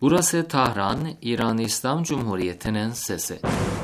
Burası Tahran, İran İslam Cumhuriyeti'nin sesi.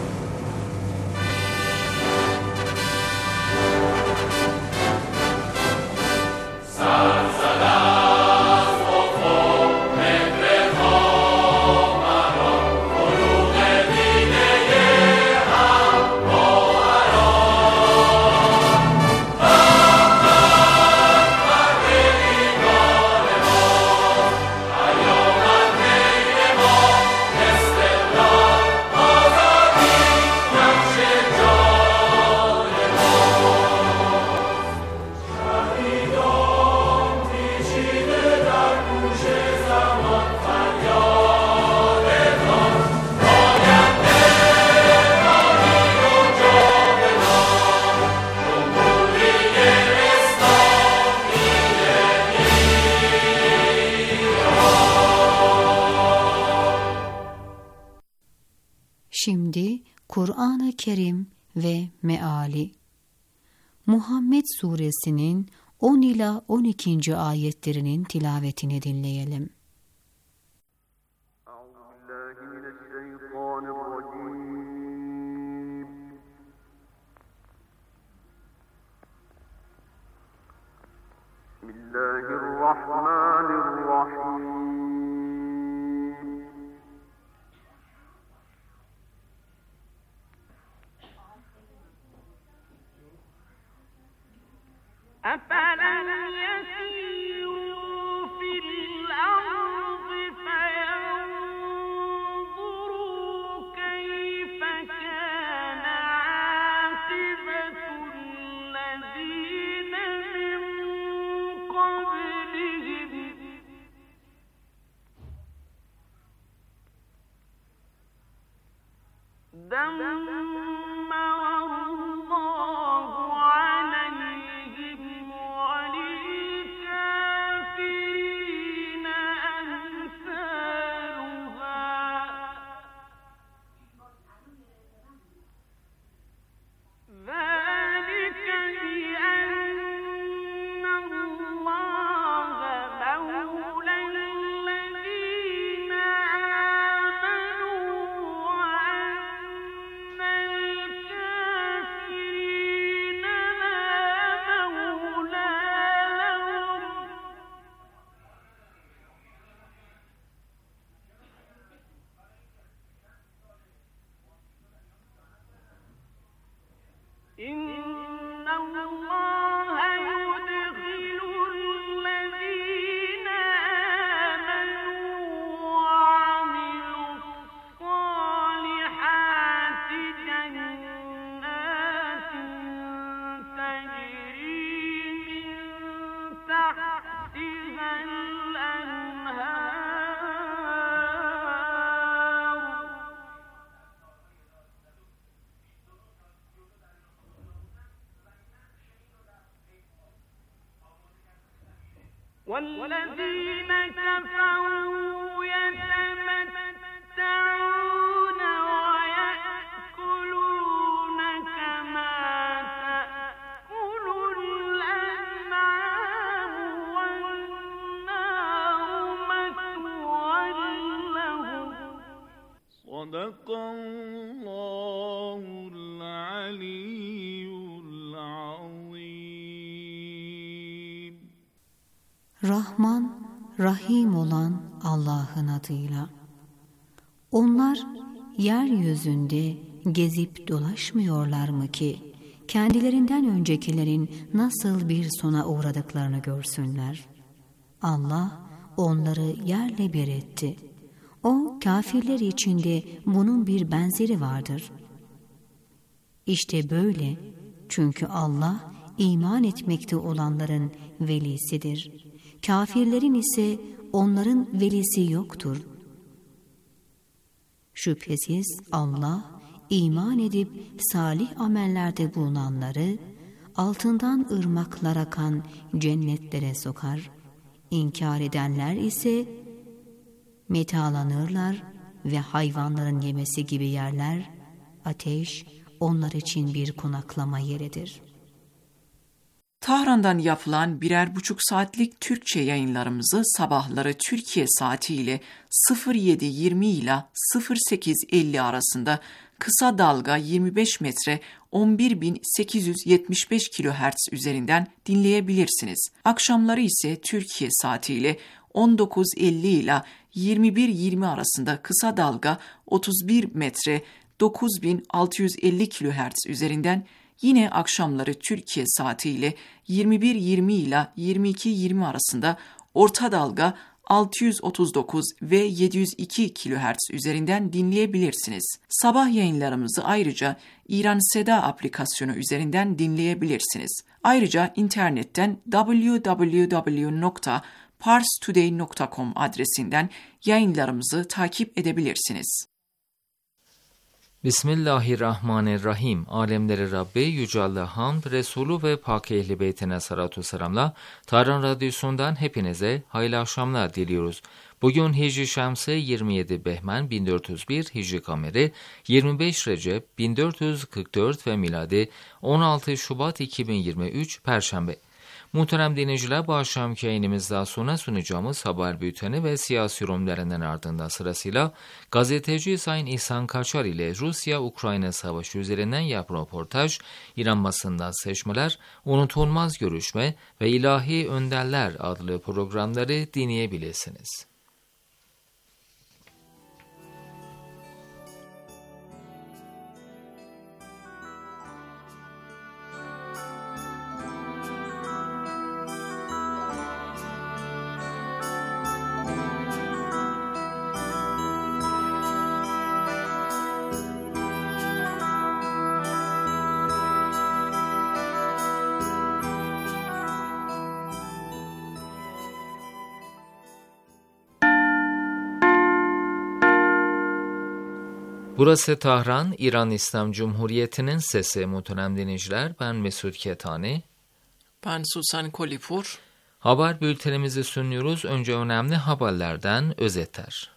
Şimdi Kur'an-ı Kerim ve Meali. Muhammed Suresinin 10 ila 12. ayetlerinin tilavetini dinleyelim. Bismillahirrahmanirrahim. أفلم يسيروا في الأرض فينظروا كيف كان عاقبة الذين من قبلهم دمر الله عليهم وللكافرين أمثالها ذلك بأن الله مولى الذين آمنوا وأن الكافرين لا مولى لهم إن الله يدخل الذين آمنوا وعملوا الصالحات جنات تجري من تحتها الأنهار والذين كفروا يتمتعون ويأكلون كما تأكل الأنعام والنار مثوى لهم صدق الله العلي العظيم. Rahman, Rahim olan Allah'ın adıyla. Onlar yeryüzünde gezip dolaşmıyorlar mı ki kendilerinden öncekilerin nasıl bir sona uğradıklarını görsünler. Allah onları yerle bir etti. O kafirler içinde bunun bir benzeri vardır. İşte böyle, çünkü Allah iman etmekte olanların velisidir. Kafirlerin ise onların velisi yoktur. Şüphesiz Allah iman edip salih amellerde bulunanları altından ırmaklar akan cennetlere sokar. İnkar edenler ise metalanırlar ve hayvanların yemesi gibi yerler, ateş onlar için bir konaklama yeridir. Tahran'dan yapılan 1,5 saatlik Türkçe yayınlarımızı sabahları Türkiye saatiyle 07:20 ile 08:50 arasında kısa dalga 25 metre 11.875 kHz üzerinden dinleyebilirsiniz. Akşamları ise Türkiye saatiyle 19:50 ile 21:20 arasında kısa dalga 31 metre 9.650 kHz üzerinden, yine akşamları Türkiye saatiyle 21:20 ile 22:20 arasında orta dalga 639 ve 702 kHz üzerinden dinleyebilirsiniz. Sabah yayınlarımızı ayrıca İran Seda aplikasyonu üzerinden dinleyebilirsiniz. Ayrıca internetten www.parstoday.com adresinden yayınlarımızı takip edebilirsiniz. Bismillahirrahmanirrahim. Alemleri Rabbi Yüce Allah hamd, Resulü ve Pak Ehli Beytine salatu selamla Tahran Radyosu'ndan hepinize hayırlı akşamlar diliyoruz. Bugün Hicri Şemsi 27 Behmen 1401, Hicri Kameri 25 Recep 1444 ve miladi 16 Şubat 2023 Perşembe. Muhterem dinleyiciler, bu akşamki yayınımızdan sonra sunacağımız haber bülteni ve siyasi yorumlarından ardından sırasıyla gazeteci Sayın İhsan Kaçar ile Rusya-Ukrayna savaşı üzerinden yapılan röportaj, İran basından seçmeler, unutulmaz görüşme ve ilahi önderler adlı programları dinleyebilirsiniz. Burası Tahran, İran İslam Cumhuriyeti'nin sesi. Muhterem dinleyiciler, ben Mesut Ketani. Ben Susan Kolipur. Haber bültenimizi sunuyoruz. Önce önemli haberlerden özetler.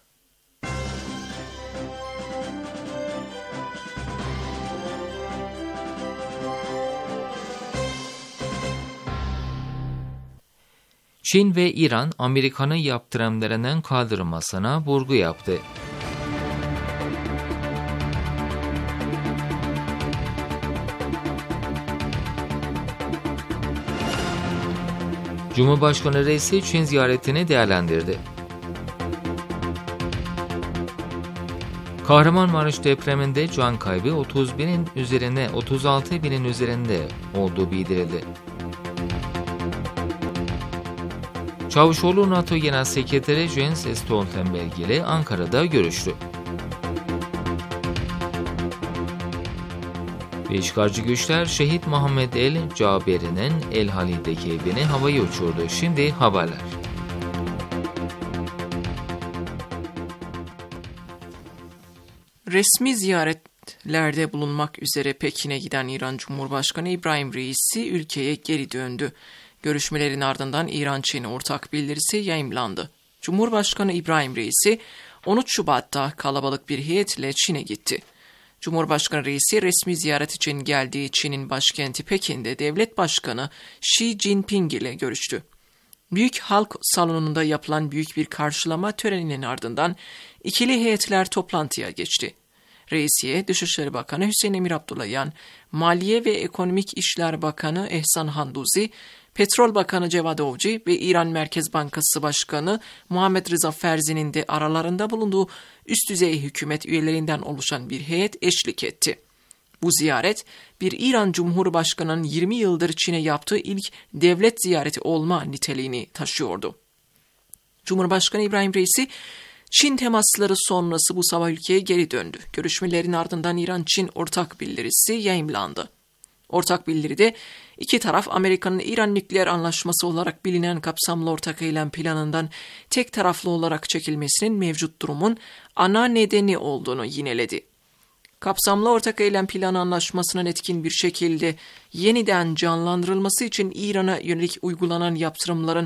Çin ve İran, Amerika'nın yaptırımlarının kaldırılmasına vurgu yaptı. Cumhurbaşkanı Reisi Çin ziyaretini değerlendirdi. Kahramanmaraş depreminde can kaybı 36.000'in üzerinde olduğu bildirildi. Çavuşoğlu NATO Genel Sekreteri Jens Stoltenberg ile Ankara'da görüştü. Ve işgalci güçler şehit Muhammed el-Caberi'nin El Halil'deki evini havaya uçurdu. Şimdi haberler. Resmi ziyaretlerde bulunmak üzere Pekin'e giden İran Cumhurbaşkanı İbrahim Reisi ülkeye geri döndü. Görüşmelerin ardından İran-Çin ortak bildirisi yayımlandı. Cumhurbaşkanı İbrahim Reisi 13 Şubat'ta kalabalık bir heyetle Çin'e gitti. Cumhurbaşkanı Reisi resmi ziyaret için geldiği Çin'in başkenti Pekin'de devlet başkanı Xi Jinping ile görüştü. Büyük Halk Salonu'nda yapılan büyük bir karşılama töreninin ardından ikili heyetler toplantıya geçti. Reisiye Dışişleri Bakanı Hüseyin Emir Abdullahian, Maliye ve Ekonomik İşler Bakanı Ehsan Handuzi, Petrol Bakanı Cevad Ovci ve İran Merkez Bankası Başkanı Muhammed Rıza Ferzi'nin de aralarında bulunduğu üst düzey hükümet üyelerinden oluşan bir heyet eşlik etti. Bu ziyaret, bir İran Cumhurbaşkanı'nın 20 yıldır Çin'e yaptığı ilk devlet ziyareti olma niteliğini taşıyordu. Cumhurbaşkanı İbrahim Reisi, Çin temasları sonrası bu sabah ülkeye geri döndü. Görüşmelerin ardından İran-Çin ortak bildirisi yayımlandı. Ortak bildiride iki taraf Amerika'nın İran nükleer anlaşması olarak bilinen kapsamlı ortak eylem planından tek taraflı olarak çekilmesinin mevcut durumun ana nedeni olduğunu yineledi. Kapsamlı ortak eylem planı anlaşmasının etkin bir şekilde yeniden canlandırılması için İran'a yönelik uygulanan yaptırımların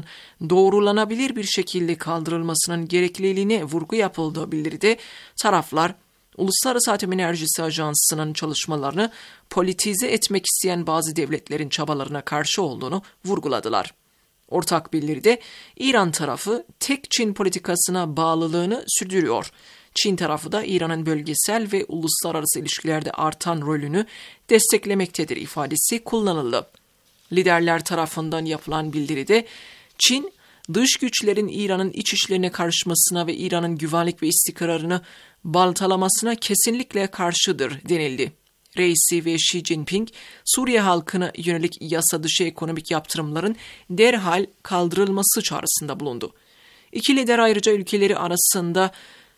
doğrulanabilir bir şekilde kaldırılmasının gerekliliğine vurgu yapıldığı bildiride taraflar Uluslararası Atom Enerjisi Ajansı'nın çalışmalarını politize etmek isteyen bazı devletlerin çabalarına karşı olduğunu vurguladılar. Ortak bildiride İran tarafı tek Çin politikasına bağlılığını sürdürüyor. Çin tarafı da İran'ın bölgesel ve uluslararası ilişkilerde artan rolünü desteklemektedir ifadesi kullanıldı. Liderler tarafından yapılan bildiride Çin, dış güçlerin İran'ın iç işlerine karışmasına ve İran'ın güvenlik ve istikrarını baltalamasına kesinlikle karşıdır denildi. Reisi ve Xi Jinping, Suriye halkına yönelik yasa dışı ekonomik yaptırımların derhal kaldırılması çağrısında bulundu. İki lider ayrıca ülkeleri arasında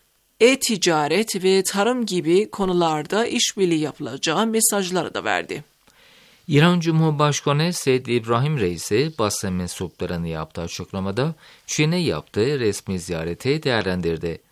e-ticaret ve tarım gibi konularda işbirliği yapılacağı mesajları da verdi. İran Cumhurbaşkanı Said İbrahim Reisi basın mensuplarına yaptığı açıklamada Çin'e yaptığı resmi ziyareti değerlendirdi.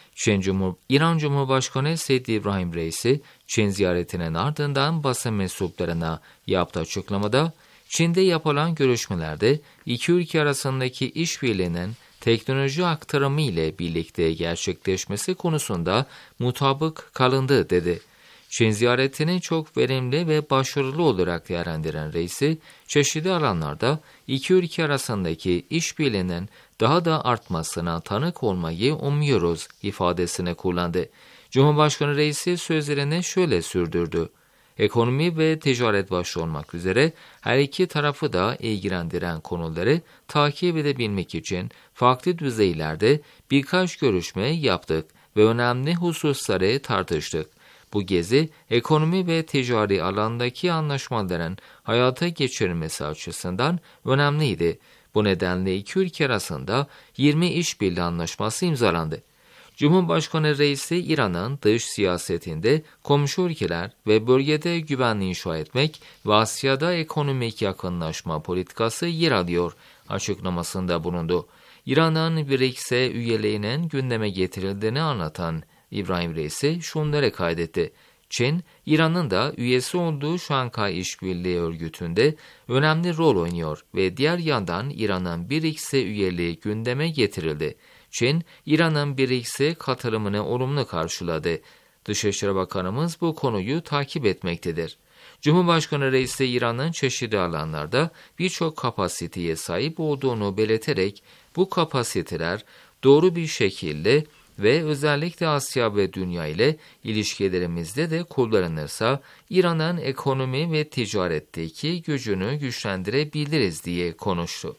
İran Cumhurbaşkanı Said İbrahim Reisi Çin ziyaretinin ardından basın mensuplarına yaptığı açıklamada Çin'de yapılan görüşmelerde iki ülke arasındaki işbirliğinin teknoloji aktarımı ile birlikte gerçekleşmesi konusunda mutabık kalındı dedi. Çin ziyaretini çok verimli ve başarılı olarak değerlendiren reisi, çeşitli alanlarda iki ülke arasındaki işbirliğinin daha da artmasına tanık olmayı umuyoruz ifadesini kullandı. Cumhurbaşkanı reisi sözlerini şöyle sürdürdü. Ekonomi ve ticaret başta olmak üzere her iki tarafı da ilgilendiren konuları takip edebilmek için farklı düzeylerde birkaç görüşme yaptık ve önemli hususları tartıştık. Bu gezi, ekonomi ve ticari alandaki anlaşmaların hayata geçirilmesi açısından önemliydi. Bu nedenle iki ülke arasında 20 işbirliği anlaşması imzalandı. Cumhurbaşkanı reisi İran'ın dış siyasetinde komşu ülkeler ve bölgede güvenliği inşa etmek ve Asya'da ekonomik yakınlaşma politikası yer alıyor açıklamasında bulundu. İran'ın BRICS'e üyeliğinin gündeme getirildiğini anlatan İbrahim Reisi şunları kaydetti. Çin, İran'ın da üyesi olduğu Şanghay İşbirliği Örgütü'nde önemli rol oynuyor ve diğer yandan İran'ın BRICS'e üyeliği gündeme getirildi. Çin, İran'ın BRICS'e katılımını olumlu karşıladı. Dışişleri Bakanımız bu konuyu takip etmektedir. Cumhurbaşkanı Reisi İran'ın çeşitli alanlarda birçok kapasiteye sahip olduğunu belirterek bu kapasiteler doğru bir şekilde ve özellikle Asya ve dünya ile ilişkilerimizde de kullanılırsa İran'ın ekonomi ve ticaretteki gücünü güçlendirebiliriz diye konuştu.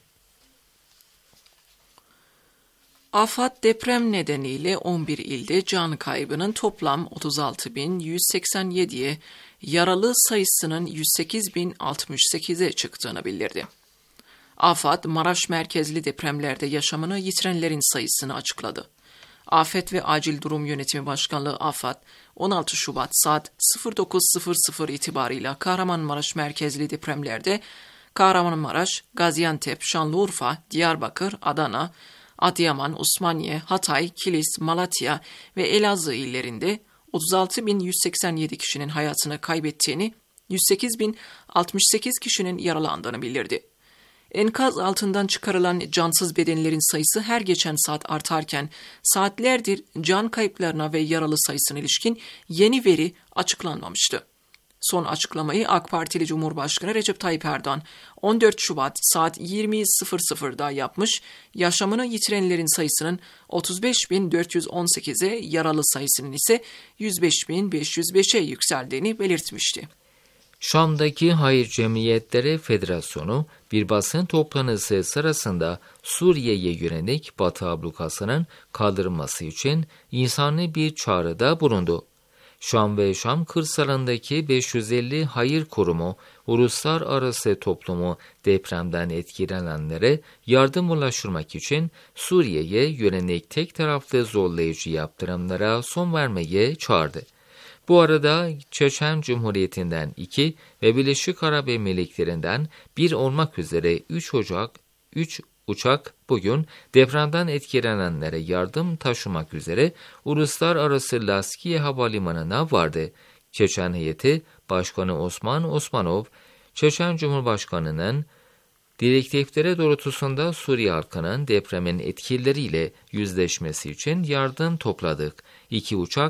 AFAD deprem nedeniyle 11 ilde can kaybının toplam 36.187'ye, yaralı sayısının 108.068'e çıktığını bildirdi. AFAD, Maraş merkezli depremlerde yaşamını yitirenlerin sayısını açıkladı. Afet ve Acil Durum Yönetimi Başkanlığı AFAD, 16 Şubat saat 09.00 itibarıyla Kahramanmaraş merkezli depremlerde Kahramanmaraş, Gaziantep, Şanlıurfa, Diyarbakır, Adana, Adıyaman, Osmaniye, Hatay, Kilis, Malatya ve Elazığ illerinde 36.187 kişinin hayatını kaybettiğini, 108.068 kişinin yaralandığını bildirdi. Enkaz altından çıkarılan cansız bedenlerin sayısı her geçen saat artarken saatlerdir can kayıplarına ve yaralı sayısına ilişkin yeni veri açıklanmamıştı. Son açıklamayı AK Partili Cumhurbaşkanı Recep Tayyip Erdoğan 14 Şubat saat 20.00'da yapmış, yaşamını yitirenlerin sayısının 35.418'e, yaralı sayısının ise 105.505'e yükseldiğini belirtmişti. Şam'daki Hayır Cemiyetleri Federasyonu bir basın toplantısı sırasında Suriye'ye yönelik Batı ablukasının kaldırılması için insani bir çağrıda bulundu. Şam ve Şam kırsalındaki 550 hayır kurumu, uluslararası toplumu depremden etkilenenlere yardım ulaştırmak için Suriye'ye yönelik tek taraflı zorlayıcı yaptırımlara son vermeye çağırdı. Bu arada Çeçen Cumhuriyeti'nden 2 ve Birleşik Arap Emirlikleri'nden 1 olmak üzere 3 uçak bugün depremden etkilenenlere yardım taşımak üzere Uluslararası Laskiye Havalimanı'na vardı. Çeçen heyeti Başkanı Osman Osmanov, Çeçen Cumhurbaşkanı'nın direktifleri doğrultusunda Suriye halkının depremin etkileriyle yüzleşmesi için yardım topladık. 2 uçak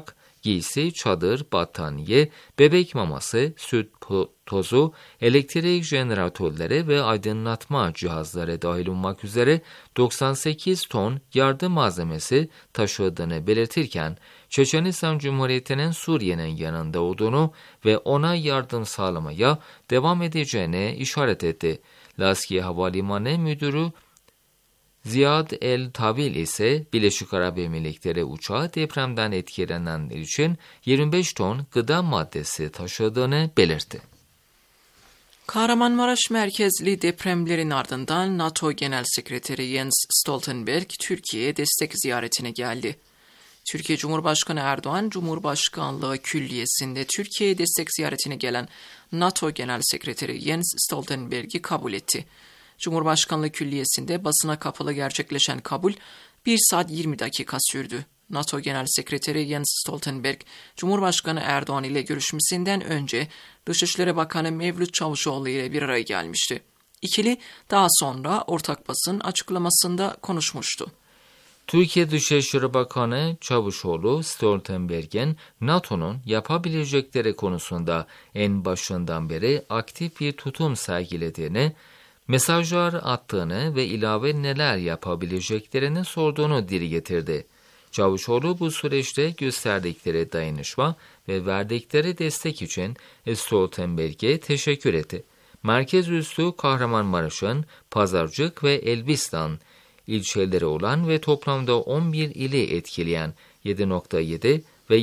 giysi, çadır, battaniye, bebek maması, süt tozu, elektrik jeneratörleri ve aydınlatma cihazları dahil olmak üzere 98 ton yardım malzemesi taşıdığını belirtirken, Çeçenistan Cumhuriyeti'nin Suriye'nin yanında olduğunu ve ona yardım sağlamaya devam edeceğine işaret etti. Laskiye Havalimanı Müdürü Ziyad El-Tabil ise Birleşik Arap Emirlikleri uçağı depremden etkilenenler için 25 ton gıda maddesi taşıdığını belirtti. Kahramanmaraş merkezli depremlerin ardından NATO Genel Sekreteri Jens Stoltenberg Türkiye'ye destek ziyaretine geldi. Türkiye Cumhurbaşkanı Erdoğan, Cumhurbaşkanlığı Külliyesi'nde Türkiye'ye destek ziyaretine gelen NATO Genel Sekreteri Jens Stoltenberg'i kabul etti. Cumhurbaşkanlığı Külliyesi'nde basına kapalı gerçekleşen kabul 1 saat 20 dakika sürdü. NATO Genel Sekreteri Jens Stoltenberg, Cumhurbaşkanı Erdoğan ile görüşmesinden önce Dışişleri Bakanı Mevlüt Çavuşoğlu ile bir araya gelmişti. İkili daha sonra ortak basın açıklamasında konuşmuştu. Türkiye Dışişleri Bakanı Çavuşoğlu, Stoltenberg'in NATO'nun yapabilecekleri konusunda en başından beri aktif bir tutum sergilediğini, mesajlar attığını ve ilave neler yapabileceklerini sorduğunu dile getirdi. Çavuşoğlu bu süreçte gösterdikleri dayanışma ve verdikleri destek için Stoltenberg'e teşekkür etti. Merkez üssü Kahramanmaraş'ın Pazarcık ve Elbistan ilçeleri olan ve toplamda 11 ili etkileyen 7.7 ve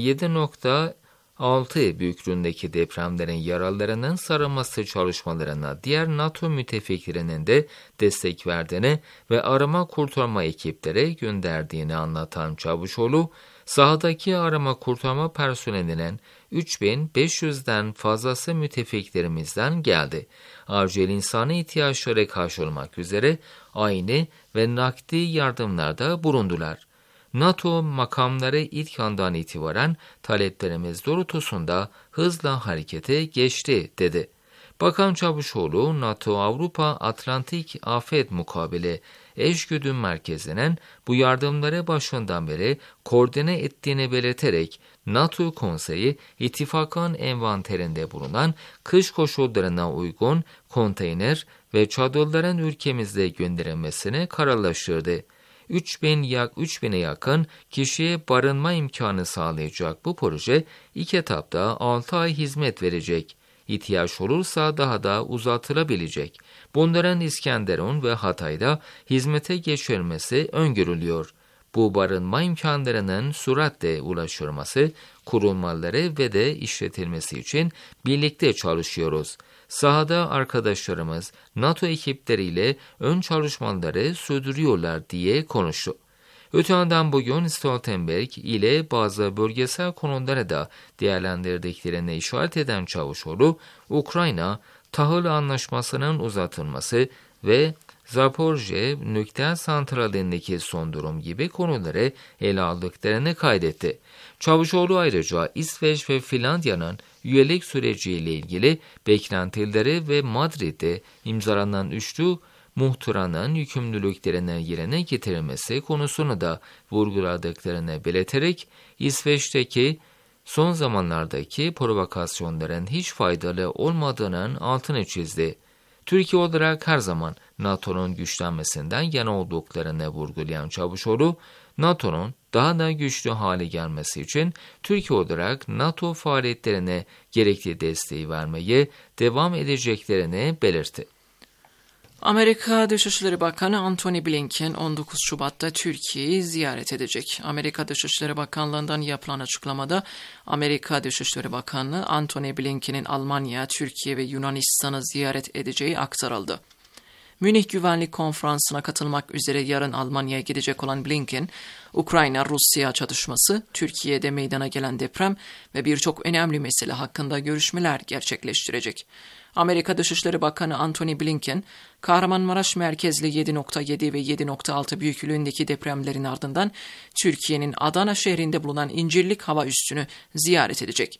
7.6 büyüklüğündeki depremlerin yaralarının sarılması çalışmalarına diğer NATO müttefiklerinin de destek verdiğini ve arama kurtarma ekipleri gönderdiğini anlatan Çavuşoğlu, sahadaki arama kurtarma personelinin 3500'den fazlası müttefiklerimizden geldi. Acil insani ihtiyaçları karşılamak üzere aynı ve nakdi yardımlarda bulundular. NATO makamları ilk andan itibaren taleplerimiz doğrultusunda hızla harekete geçti, dedi. Bakan Çavuşoğlu, NATO Avrupa Atlantik Afet Mukabele Eşgüdüm Merkezi'nin bu yardımları başından beri koordine ettiğini belirterek, NATO Konseyi, ittifakın envanterinde bulunan kış koşullarına uygun konteyner ve çadırların ülkemizde gönderilmesini kararlaştırdı. 3000'e yakın kişiye barınma imkanı sağlayacak bu proje 2 etapta 6 ay hizmet verecek. İhtiyaç olursa daha da uzatılabilecek. Bunların İskenderun ve Hatay'da hizmete geçirilmesi öngörülüyor. Bu barınma imkanlarının süratle ulaşılması, kurulmaları ve de işletilmesi için birlikte çalışıyoruz. Sahada arkadaşlarımız NATO ekipleriyle ön çalışmaları sürdürüyorlar diye konuştu. Öte yandan bugün Stoltenberg ile bazı bölgesel konuları da değerlendirdiklerine işaret eden Çavuşoğlu, Ukrayna tahıl anlaşmasının uzatılması ve Zaporje nükleer santralindeki son durum gibi konuları ele aldıklarını kaydetti. Çavuşoğlu ayrıca İsveç ve Finlandiya'nın üyelik süreciyle ilgili beklentileri ve Madrid'de imzalanan üçlü muhtıranın yükümlülüklerine yerine getirilmesi konusunu da vurguladıklarını belirterek İsveç'teki son zamanlardaki provokasyonların hiç faydalı olmadığının altını çizdi. Türkiye olarak her zaman NATO'nun güçlenmesinden yana olduklarını vurgulayan Çavuşoğlu, NATO'nun daha da güçlü hale gelmesi için Türkiye olarak NATO faaliyetlerine gerekli desteği vermeye devam edeceklerini belirtti. Amerika Dışişleri Bakanı Antony Blinken 19 Şubat'ta Türkiye'yi ziyaret edecek. Amerika Dışişleri Bakanlığı'ndan yapılan açıklamada Amerika Dışişleri Bakanı Antony Blinken'in Almanya, Türkiye ve Yunanistan'ı ziyaret edeceği aktarıldı. Münih Güvenlik Konferansı'na katılmak üzere yarın Almanya'ya gidecek olan Blinken, Ukrayna-Rusya çatışması, Türkiye'de meydana gelen deprem ve birçok önemli mesele hakkında görüşmeler gerçekleştirecek. Amerika Dışişleri Bakanı Antony Blinken, Kahramanmaraş merkezli 7.7 ve 7.6 büyüklüğündeki depremlerin ardından Türkiye'nin Adana şehrinde bulunan İncirlik Hava Üssü'nü ziyaret edecek.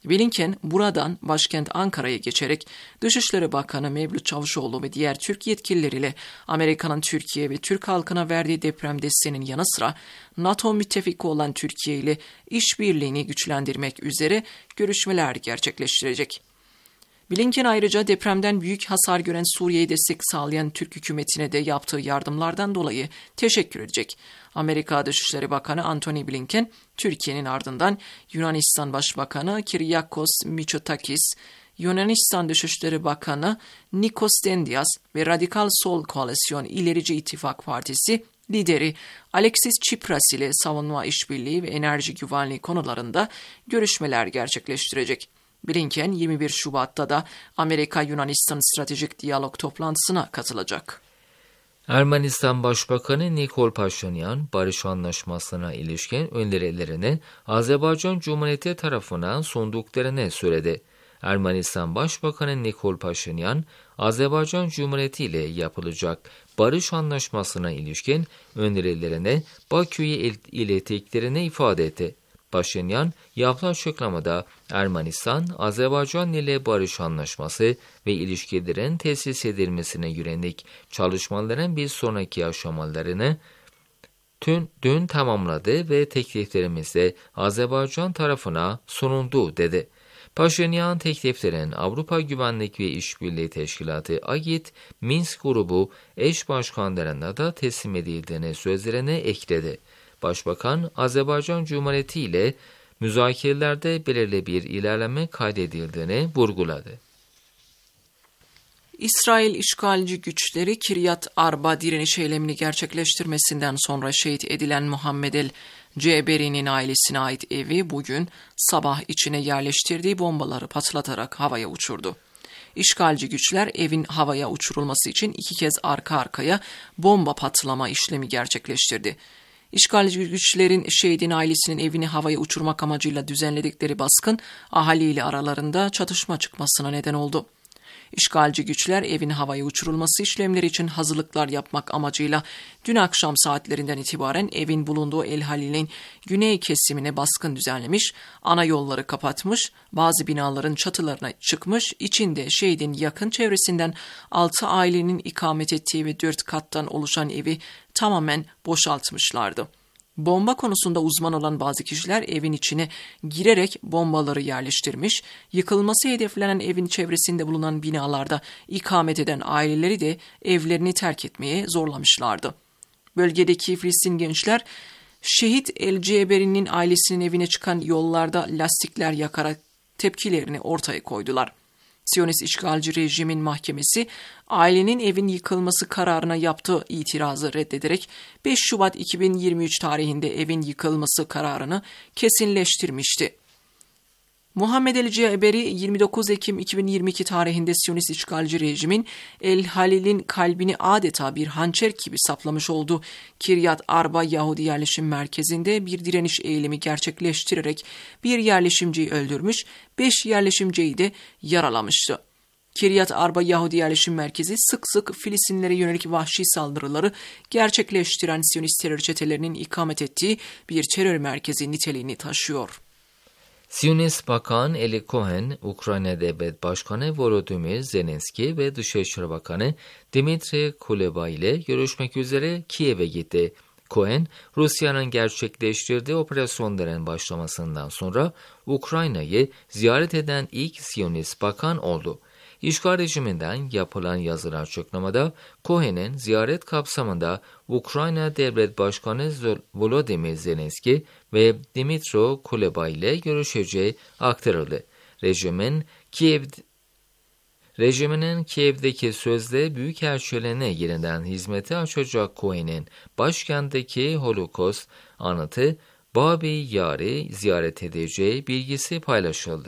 Blinken buradan başkent Ankara'ya geçerek Dışişleri Bakanı Mevlüt Çavuşoğlu ve diğer Türk yetkilileriyle Amerika'nın Türkiye ve Türk halkına verdiği deprem desteğinin yanı sıra NATO müttefiki olan Türkiye ile işbirliğini güçlendirmek üzere görüşmeler gerçekleştirecek. Blinken ayrıca depremden büyük hasar gören Suriye'ye destek sağlayan Türk hükümetine de yaptığı yardımlardan dolayı teşekkür edecek. Amerika Dışişleri Bakanı Antony Blinken, Türkiye'nin ardından Yunanistan Başbakanı Kyriakos Mitsotakis, Yunanistan Dışişleri Bakanı Nikos Dendias ve Radikal Sol Koalisyon İlerici İttifak Partisi lideri Alexis Tsipras ile savunma işbirliği ve enerji güvenliği konularında görüşmeler gerçekleştirecek. Blinken 21 Şubat'ta da Amerika-Yunanistan Stratejik Diyalog toplantısına katılacak. Ermenistan Başbakanı Nikol Paşinyan, barış anlaşmasına ilişkin önerilerini Azerbaycan Cumhuriyeti tarafından sunduklarını söyledi. Ermenistan Başbakanı Nikol Paşinyan, Azerbaycan Cumhuriyeti ile yapılacak barış anlaşmasına ilişkin önerilerini Bakü'ye ilettiklerini ifade etti. Paşinyan yaptığı açıklamada Ermenistan, Azerbaycan ile barış anlaşması ve ilişkilerin tesis edilmesine yönelik çalışmaların bir sonraki aşamalarını dün tamamladı ve tekliflerimiz de Azerbaycan tarafına sunuldu dedi. Paşinyan tekliflerin Avrupa Güvenlik ve İşbirliği Teşkilatı AGİT, Minsk grubu eş başkanlarına da teslim edildiğini sözlerine ekledi. Başbakan, Azerbaycan Cumhuriyeti ile müzakerelerde belirli bir ilerleme kaydedildiğini vurguladı. İsrail işgalci güçleri Kiryat Arba direniş eylemini gerçekleştirmesinden sonra şehit edilen Muhammed el-Ceberi'nin ailesine ait evi bugün sabah içine yerleştirdiği bombaları patlatarak havaya uçurdu. İşgalci güçler evin havaya uçurulması için 2 kez arka arkaya bomba patlama işlemi gerçekleştirdi. İşgalci güçlerin şehidin ailesinin evini havaya uçurmak amacıyla düzenledikleri baskın ahaliyle aralarında çatışma çıkmasına neden oldu. İşgalci güçler evin havaya uçurulması işlemleri için hazırlıklar yapmak amacıyla dün akşam saatlerinden itibaren evin bulunduğu El Halil'in güney kesimine baskın düzenlemiş, ana yolları kapatmış, bazı binaların çatılarına çıkmış, içinde şehidin yakın çevresinden 6 ailenin ikamet ettiği ve 4 kattan oluşan evi tamamen boşaltmışlardı. Bomba konusunda uzman olan bazı kişiler evin içine girerek bombaları yerleştirmiş, yıkılması hedeflenen evin çevresinde bulunan binalarda ikamet eden aileleri de evlerini terk etmeye zorlamışlardı. Bölgedeki Filistin gençler, şehit el-Ceberi'nin ailesinin evine çıkan yollarda lastikler yakarak tepkilerini ortaya koydular. Siyonist işgalci rejimin mahkemesi ailenin evin yıkılması kararına yaptığı itirazı reddederek 5 Şubat 2023 tarihinde evin yıkılması kararını kesinleştirmişti. Muhammed el-Ceberi 29 Ekim 2022 tarihinde Siyonist işgalci rejimin El Halil'in kalbini adeta bir hançer gibi saplamış olduğu Kiryat Arba Yahudi yerleşim merkezinde bir direniş eylemi gerçekleştirerek bir yerleşimciyi öldürmüş, 5 yerleşimciyi de yaralamıştı. Kiryat Arba Yahudi yerleşim merkezi sık sık Filistinlere yönelik vahşi saldırıları gerçekleştiren Siyonist terör çetelerinin ikamet ettiği bir terör merkezi niteliğini taşıyor. Siyonist Bakan Eli Cohen, Ukrayna Devlet Başkanı Volodymyr Zelenski ve Dışişleri Bakanı Dmitry Kuleba ile görüşmek üzere Kiev'e gitti. Cohen, Rusya'nın gerçekleştirdiği operasyonların başlamasından sonra Ukrayna'yı ziyaret eden ilk Siyonist bakan oldu. İşgal rejiminden yapılan yazılı açıklamada Cohen'in ziyaret kapsamında Ukrayna Devlet Başkanı Volodymyr Zelenski ve Dmytro Kuleba ile görüşeceği aktarıldı. Rejiminin Kiev'deki sözde büyükelçiliğine yeniden hizmete açacak Cohen'in başkentteki Holocaust anıtı Babi Yar'ı ziyaret edeceği bilgisi paylaşıldı.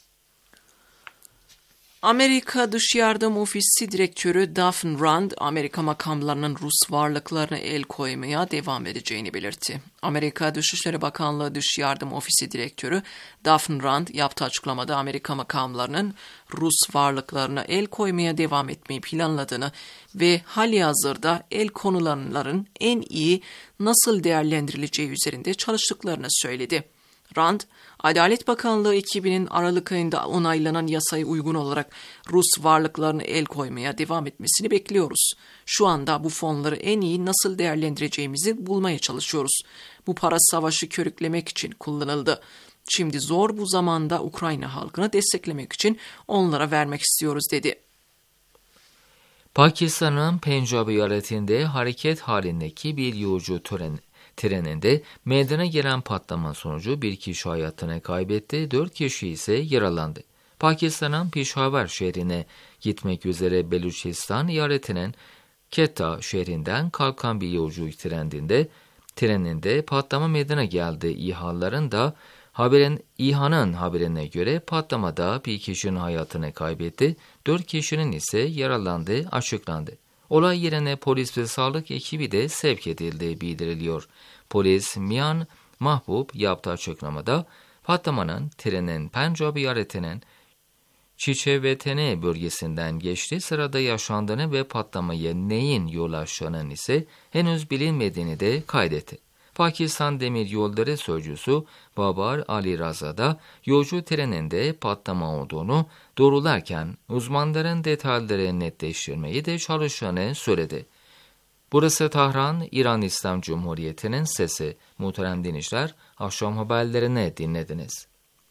Amerika Dış Yardım Ofisi Direktörü Daphne Rand, Amerika makamlarının Rus varlıklarına el koymaya devam edeceğini belirtti. Amerika Dışişleri Bakanlığı Dış Yardım Ofisi Direktörü Daphne Rand yaptığı açıklamada Amerika makamlarının Rus varlıklarına el koymaya devam etmeyi planladığını ve halihazırda el konulanların en iyi nasıl değerlendirileceği üzerinde çalıştıklarını söyledi. Rand, Adalet Bakanlığı ekibinin Aralık ayında onaylanan yasaya uygun olarak Rus varlıklarına el koymaya devam etmesini bekliyoruz. Şu anda bu fonları en iyi nasıl değerlendireceğimizi bulmaya çalışıyoruz. Bu para savaşı körüklemek için kullanıldı. Şimdi zor bu zamanda Ukrayna halkını desteklemek için onlara vermek istiyoruz, dedi. Pakistan'ın Pencab eyaletinde hareket halindeki bir yolcu treninde meydana gelen patlama sonucu bir kişi hayatını kaybetti, 4 kişi ise yaralandı. Pakistan'ın Peshawar şehrine gitmek üzere Beluchistan eyaletinin Quetta şehrinden kalkan bir yolcu treninde patlama meydana geldi. İHA'nın haberine göre patlamada bir kişinin hayatını kaybetti, 4 kişinin ise yaralandığı açıklandı. Olay yerine polis ve sağlık ekibi de sevk edildiği bildiriliyor. Polis Mian Mahbub yaptığı açıklamada patlamanın trenin Pencab eyaletinin Çiçevetene bölgesinden geçtiği sırada yaşandığını ve patlamaya neyin yol açtığının ise henüz bilinmediğini de kaydetti. Pakistan Demiryolları Sözcüsü Babar Ali Raza da yolcu treninde patlama olduğunu doğrularken uzmanların detayları netleştirmeyi de çalıştığını söyledi. Burası Tahran, İran İslam Cumhuriyeti'nin sesi. Muhterem dinleyiciler, akşam haberlerini dinlediniz.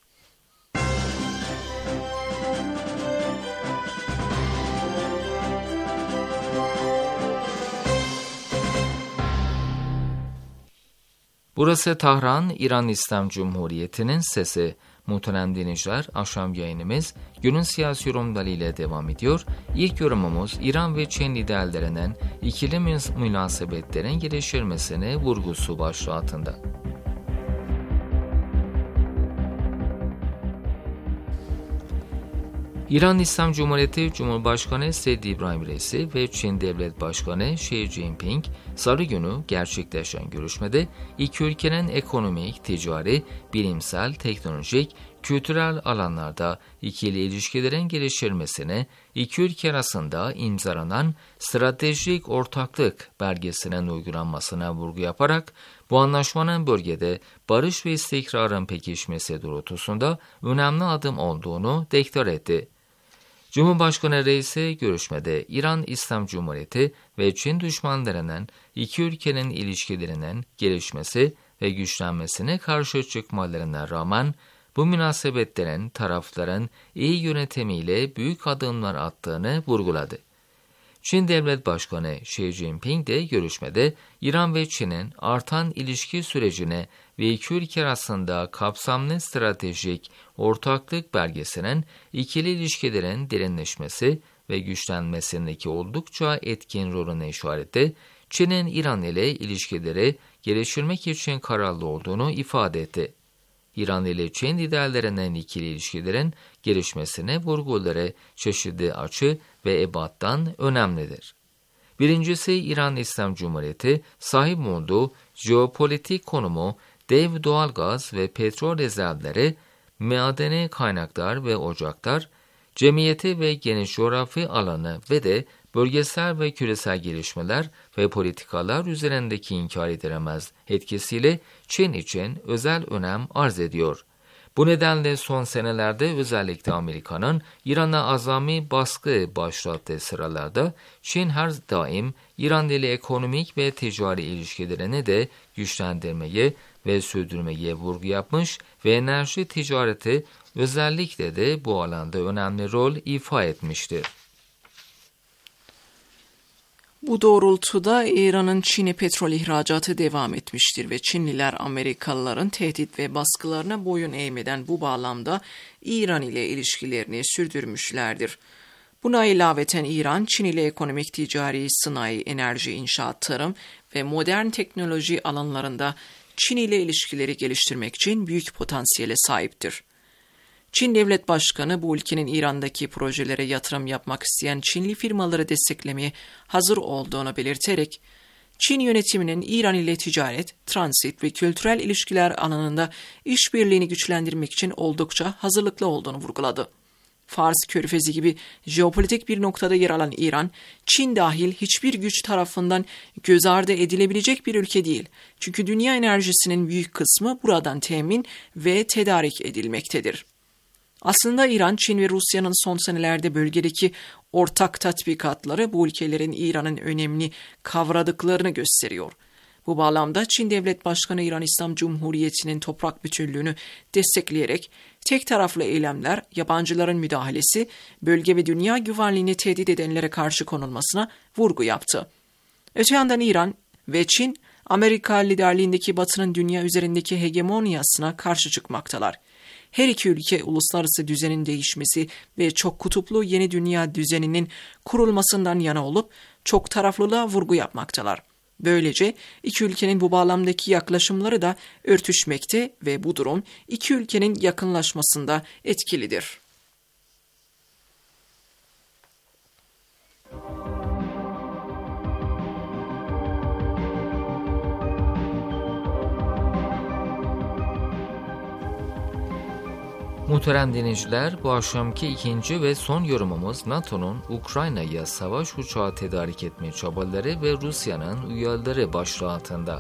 Burası Tahran, İran İslam Cumhuriyeti'nin sesi. Muhterem dinleyiciler, akşam yayınımız günün siyasi yorumları ile devam ediyor. İlk yorumumuz İran ve Çin liderlerinin ikili münasebetlerin geliştirmesine vurgusu başlığı altında. İran İslam Cumhuriyeti Cumhurbaşkanı Said İbrahim Reisi ve Çin Devlet Başkanı Xi Jinping Salı günü gerçekleşen görüşmede iki ülkenin ekonomik, ticari, bilimsel, teknolojik, kültürel alanlarda ikili ilişkilerin geliştirilmesine, iki ülke arasında imzalanan stratejik ortaklık belgesinin uygulanmasına vurgu yaparak bu anlaşmanın bölgede barış ve istikrarın pekişmesi doğrultusunda önemli adım olduğunu deklar etti. Cumhurbaşkanı Reisi görüşmede İran İslam Cumhuriyeti ve Çin düşmanlarının iki ülkenin ilişkilerinin gelişmesi ve güçlenmesine karşı çıkmalarına rağmen bu münasebetlerin tarafların iyi yönetimiyle büyük adımlar attığını vurguladı. Çin Devlet Başkanı Xi Jinping de görüşmede İran ve Çin'in artan ilişki sürecine ve iki ülke arasında kapsamlı stratejik ortaklık belgesinin ikili ilişkilerin derinleşmesi ve güçlenmesindeki oldukça etkin rolüne işaret etti. Çin'in İran ile ilişkileri geliştirmek için kararlı olduğunu ifade etti. İran ile Çin liderlerinin ikili ilişkilerin gelişmesine vurguları çeşitli açı ve ebattan önemlidir. Birincisi, İran İslam Cumhuriyeti sahip olduğu jeopolitik konumu, dev doğalgaz ve petrol rezervleri, madeni kaynaklar ve ocaklar, cemiyeti ve geniş coğrafi alanı ve de bölgesel ve küresel gelişmeler ve politikalar üzerindeki inkar edilemez etkisiyle Çin için özel önem arz ediyor. Bu nedenle son senelerde özellikle Amerika'nın İran'a azami baskı başlattığı sıralarda Çin her daim İran ile ekonomik ve ticari ilişkilerini de güçlendirmeye ve sürdürmeye vurgu yapmış ve enerji ticareti özellikle de bu alanda önemli rol ifa etmiştir. Bu doğrultuda İran'ın Çin'e petrol ihracatı devam etmiştir ve Çinliler Amerikalıların tehdit ve baskılarına boyun eğmeden bu bağlamda İran ile ilişkilerini sürdürmüşlerdir. Buna ilaveten İran, Çin ile ekonomik, ticari, sanayi, enerji, inşaat, tarım ve modern teknoloji alanlarında Çin ile ilişkileri geliştirmek için büyük potansiyele sahiptir. Çin Devlet Başkanı bu ülkenin İran'daki projelere yatırım yapmak isteyen Çinli firmaları desteklemeye hazır olduğunu belirterek, Çin yönetiminin İran ile ticaret, transit ve kültürel ilişkiler alanında işbirliğini güçlendirmek için oldukça hazırlıklı olduğunu vurguladı. Fars Körfezi gibi jeopolitik bir noktada yer alan İran, Çin dahil hiçbir güç tarafından göz ardı edilebilecek bir ülke değil. Çünkü dünya enerjisinin büyük kısmı buradan temin ve tedarik edilmektedir. Aslında İran, Çin ve Rusya'nın son senelerde bölgedeki ortak tatbikatları bu ülkelerin İran'ın önemini kavradıklarını gösteriyor. Bu bağlamda Çin Devlet Başkanı İran İslam Cumhuriyeti'nin toprak bütünlüğünü destekleyerek tek taraflı eylemler, yabancıların müdahalesi, bölge ve dünya güvenliğini tehdit edenlere karşı konulmasına vurgu yaptı. Öte yandan İran ve Çin, Amerika liderliğindeki Batı'nın dünya üzerindeki hegemonyasına karşı çıkmaktalar. Her iki ülke uluslararası düzenin değişmesi ve çok kutuplu yeni dünya düzeninin kurulmasından yana olup çok taraflılığa vurgu yapmaktalar. Böylece iki ülkenin bu bağlamdaki yaklaşımları da örtüşmekte ve bu durum iki ülkenin yakınlaşmasında etkilidir. Muhterem dinleyiciler, bu akşamki ikinci ve son yorumumuz NATO'nun Ukrayna'ya savaş uçağı tedarik etme çabaları ve Rusya'nın uyarıları başlığı altında.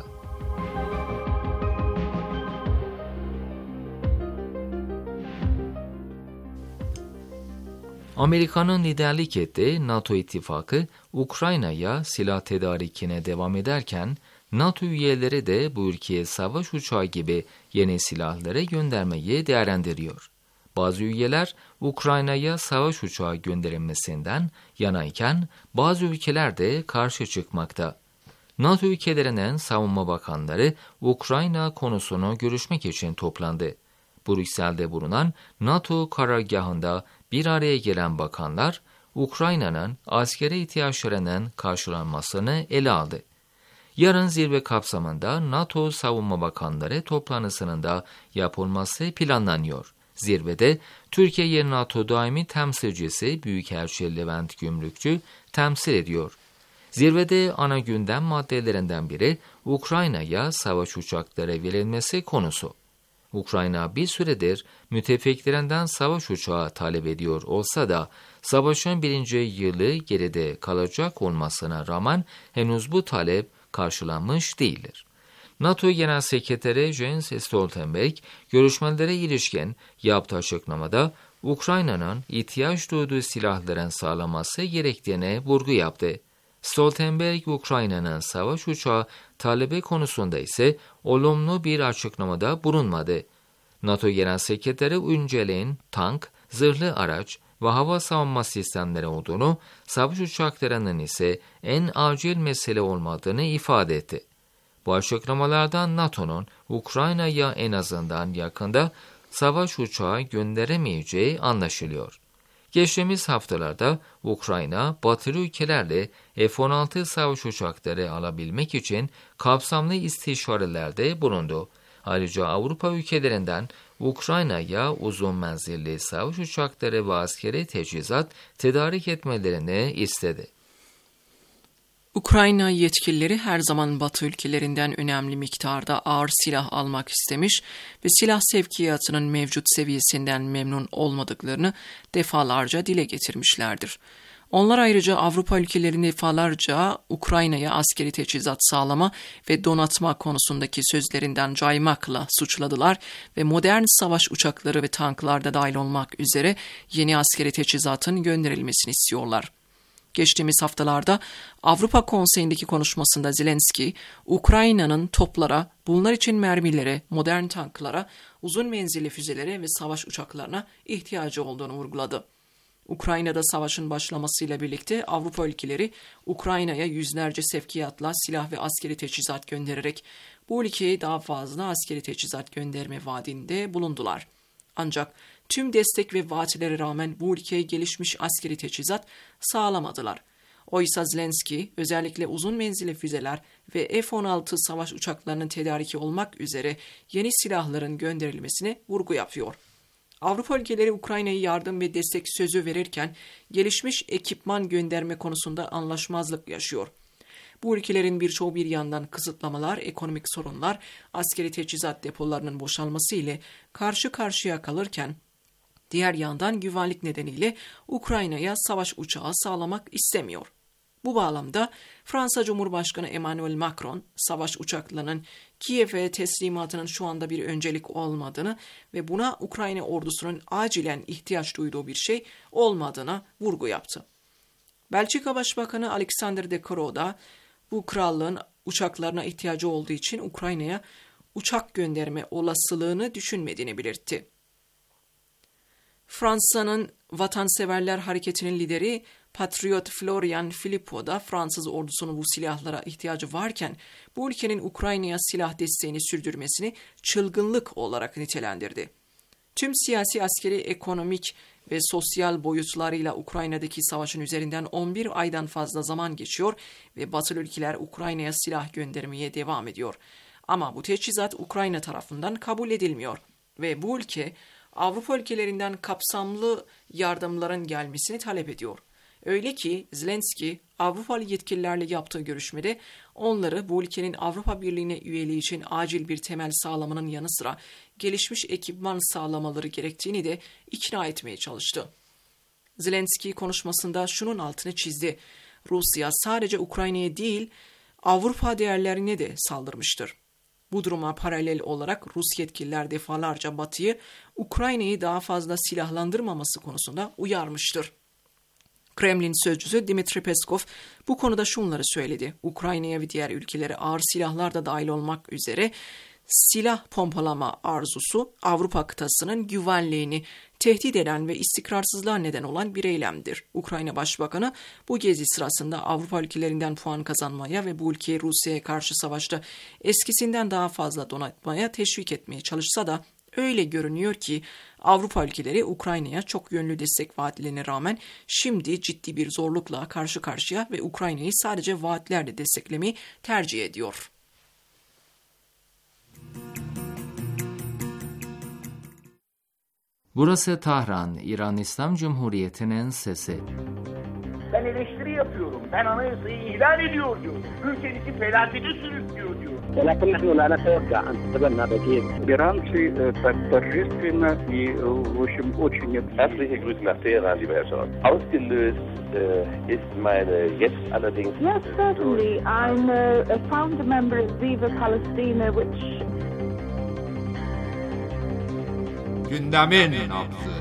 Amerika'nın liderlik ettiği NATO ittifakı Ukrayna'ya silah tedarikine devam ederken, NATO üyeleri de bu ülkeye savaş uçağı gibi yeni silahları göndermeyi değerlendiriyor. Bazı üyeler Ukrayna'ya savaş uçağı gönderilmesinden yanayken bazı ülkeler de karşı çıkmakta. NATO ülkelerinin savunma bakanları Ukrayna konusunu görüşmek için toplandı. Brüksel'de bulunan NATO karargahında bir araya gelen bakanlar Ukrayna'nın askeri ihtiyaçlarının karşılanmasını ele aldı. Yarın zirve kapsamında NATO Savunma Bakanları toplantısının da yapılması planlanıyor. Zirvede Türkiye'yi NATO daimi temsilcisi Büyükelçi Levent Gümrükçü temsil ediyor. Zirvede ana gündem maddelerinden biri Ukrayna'ya savaş uçakları verilmesi konusu. Ukrayna bir süredir müttefiklerinden savaş uçağı talep ediyor olsa da savaşın 1. yılı geride kalacak olmasına rağmen henüz bu talep karşılanmış değildir. NATO Genel Sekreteri Jens Stoltenberg, görüşmelere ilişkin yaptığı açıklamada Ukrayna'nın ihtiyaç duyduğu silahların sağlanması gerektiğine vurgu yaptı. Stoltenberg, Ukrayna'nın savaş uçağı talebi konusunda ise olumlu bir açıklamada bulunmadı. NATO Genel Sekreteri önceliğin tank, zırhlı araç ve hava savunma sistemleri olduğunu, savaş uçaklarının ise en acil mesele olmadığını ifade etti. Bu açıklamalardan NATO'nun Ukrayna'ya en azından yakında savaş uçağı gönderemeyeceği anlaşılıyor. Geçtiğimiz haftalarda Ukrayna, batılı ülkelerle F-16 savaş uçakları alabilmek için kapsamlı istişarelerde bulundu. Ayrıca Avrupa ülkelerinden Ukrayna'ya uzun menzilli savaş uçakları ve askeri teçhizat tedarik etmelerini istedi. Ukrayna yetkilileri her zaman Batı ülkelerinden önemli miktarda ağır silah almak istemiş ve silah sevkiyatının mevcut seviyesinden memnun olmadıklarını defalarca dile getirmişlerdir. Onlar ayrıca Avrupa ülkelerinin defalarca Ukrayna'ya askeri teçhizat sağlama ve donatma konusundaki sözlerinden caymakla suçladılar ve modern savaş uçakları ve tanklarda dahil olmak üzere yeni askeri teçhizatın gönderilmesini istiyorlar. Geçtiğimiz haftalarda Avrupa Konseyi'ndeki konuşmasında Zelenski, Ukrayna'nın toplara, bunlar için mermilere, modern tanklara, uzun menzilli füzelere ve savaş uçaklarına ihtiyacı olduğunu vurguladı. Ukrayna'da savaşın başlamasıyla birlikte Avrupa ülkeleri Ukrayna'ya yüzlerce sevkiyatla silah ve askeri teçhizat göndererek bu ülkeye daha fazla askeri teçhizat gönderme vaadinde bulundular. Ancak tüm destek ve vaatlere rağmen bu ülkeye gelişmiş askeri teçhizat sağlamadılar. Oysa Zelenski özellikle uzun menzilli füzeler ve F-16 savaş uçaklarının tedariki olmak üzere yeni silahların gönderilmesine vurgu yapıyor. Avrupa ülkeleri Ukrayna'ya yardım ve destek sözü verirken gelişmiş ekipman gönderme konusunda anlaşmazlık yaşıyor. Bu ülkelerin birçoğu bir yandan kısıtlamalar, ekonomik sorunlar, askeri teçhizat depolarının boşalması ile karşı karşıya kalırken Diğer yandan güvenlik nedeniyle Ukrayna'ya savaş uçağı sağlamak istemiyor. Bu bağlamda Fransa Cumhurbaşkanı Emmanuel Macron, savaş uçaklarının Kiev'e teslimatının şu anda bir öncelik olmadığını ve buna Ukrayna ordusunun acilen ihtiyaç duyduğu bir şey olmadığına vurgu yaptı. Belçika Başbakanı Alexander De Croo da bu krallığın uçaklarına ihtiyacı olduğu için Ukrayna'ya uçak gönderme olasılığını düşünmediğini belirtti. Fransa'nın Vatanseverler Hareketi'nin lideri Patriot Florian Philippot da Fransız ordusunun bu silahlara ihtiyacı varken bu ülkenin Ukrayna'ya silah desteğini sürdürmesini çılgınlık olarak nitelendirdi. Tüm siyasi, askeri, ekonomik ve sosyal boyutlarıyla Ukrayna'daki savaşın üzerinden 11 aydan fazla zaman geçiyor ve Batılı ülkeler Ukrayna'ya silah göndermeye devam ediyor. Ama bu teçhizat Ukrayna tarafından kabul edilmiyor ve bu ülke Avrupa ülkelerinden kapsamlı yardımların gelmesini talep ediyor. Öyle ki Zelenski Avrupalı yetkililerle yaptığı görüşmede onları bu ülkenin Avrupa Birliği'ne üyeliği için acil bir temel sağlamanın yanı sıra gelişmiş ekipman sağlamaları gerektiğini de ikna etmeye çalıştı. Zelenski konuşmasında şunun altını çizdi. Rusya sadece Ukrayna'ya değil Avrupa değerlerine de saldırmıştır. Bu duruma paralel olarak Rus yetkililer defalarca Batı'yı Ukrayna'yı daha fazla silahlandırmaması konusunda uyarmıştır. Kremlin sözcüsü Dmitri Peskov bu konuda şunları söyledi. Ukrayna'ya ve diğer ülkelere ağır silahlar da dahil olmak üzere silah pompalama arzusu Avrupa kıtasının güvenliğini tehdit eden ve istikrarsızlığa neden olan bir eylemdir. Ukrayna Başbakanı bu gezi sırasında Avrupa ülkelerinden puan kazanmaya ve bu ülkeyi Rusya'ya karşı savaşta eskisinden daha fazla donatmaya teşvik etmeye çalışsa da öyle görünüyor ki Avrupa ülkeleri Ukrayna'ya çok yönlü destek vaatlerine rağmen şimdi ciddi bir zorlukla karşı karşıya ve Ukrayna'yı sadece vaatlerle desteklemeyi tercih ediyor. Burası Tahran, İran İslam Cumhuriyeti'nin sesi. Ben eleştiri yapıyorum. Ben anayasayı ihlal ediyor diyor. Ülkenizi felakete sürüklüyor diyor. ولكن نحن لا نتوقع أن تتبنى بديل. Иранцы так торжественно и, в общем, очень... Herzliche Grüße nach Teheran, lieber Herr Scholz. Ausgelöst ist meine jetzt allerdings... Yes, certainly. I'm a founder member of Viva Palestina, which... Gündemin nabzı.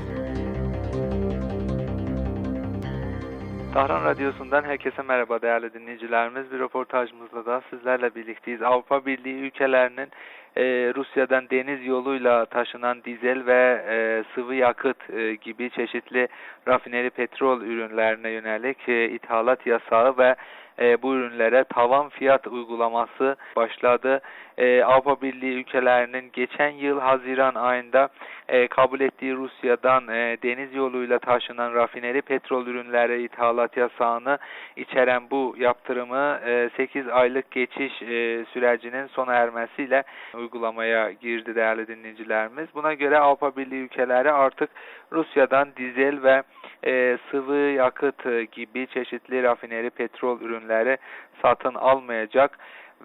Tahran Radyosu'ndan herkese merhaba değerli dinleyicilerimiz. Bir röportajımızla da sizlerle birlikteyiz. Avrupa Birliği ülkelerinin Rusya'dan deniz yoluyla taşınan dizel ve sıvı yakıt gibi çeşitli rafineri petrol ürünlerine yönelik ithalat yasağı ve bu ürünlere tavan fiyat uygulaması başladı. Avrupa Birliği ülkelerinin geçen yıl Haziran ayında kabul ettiği Rusya'dan deniz yoluyla taşınan rafineri petrol ürünleri ithalat yasağını içeren bu yaptırımı 8 aylık geçiş sürecinin sona ermesiyle uygulamaya girdi değerli dinleyicilerimiz. Buna göre Avrupa Birliği ülkeleri artık Rusya'dan dizel ve sıvı yakıt gibi çeşitli rafineri petrol ürünleri satın almayacak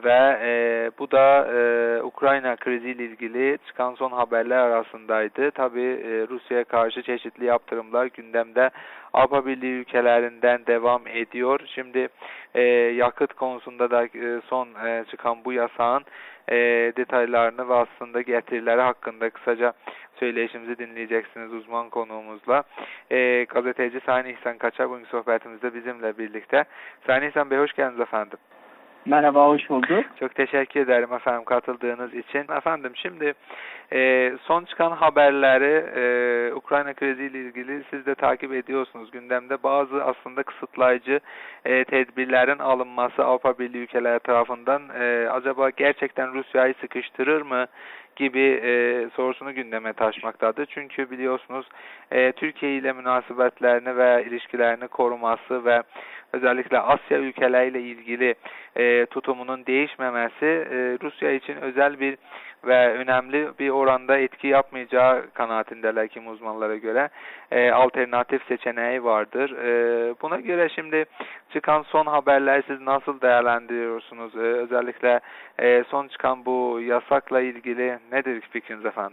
ve bu da Ukrayna kriziyle ilgili çıkan son haberler arasındaydı. Tabii Rusya'ya karşı çeşitli yaptırımlar gündemde Avrupa Birliği ülkelerinden devam ediyor. Şimdi yakıt konusunda da son çıkan bu yasağın detaylarını ve aslında getirileri hakkında kısaca söyleşimizi dinleyeceksiniz uzman konuğumuzla. Gazeteci Sayın İhsan Kaçar bugün sohbetimizde bizimle birlikte. Sayın İhsan Bey hoş geldiniz efendim. Merhaba, hoş bulduk. Çok teşekkür ederim efendim katıldığınız için. Efendim şimdi son çıkan haberleri Ukrayna kriziyle ilgili siz de takip ediyorsunuz. Gündemde bazı aslında kısıtlayıcı tedbirlerin alınması Avrupa Birliği ülkeleri tarafından acaba gerçekten Rusya'yı sıkıştırır mı gibi sorusunu gündeme taşımaktadır. Çünkü biliyorsunuz Türkiye ile münasebetlerini ve ilişkilerini koruması ve özellikle Asya ülkeleriyle ilgili tutumunun değişmemesi Rusya için özel bir ve önemli bir oranda etki yapmayacağı kanaatindeler kim uzmanlara göre. Alternatif seçeneği vardır. Buna göre şimdi çıkan son haberler siz nasıl değerlendiriyorsunuz? Özellikle son çıkan bu yasakla ilgili nedir fikriniz efendim?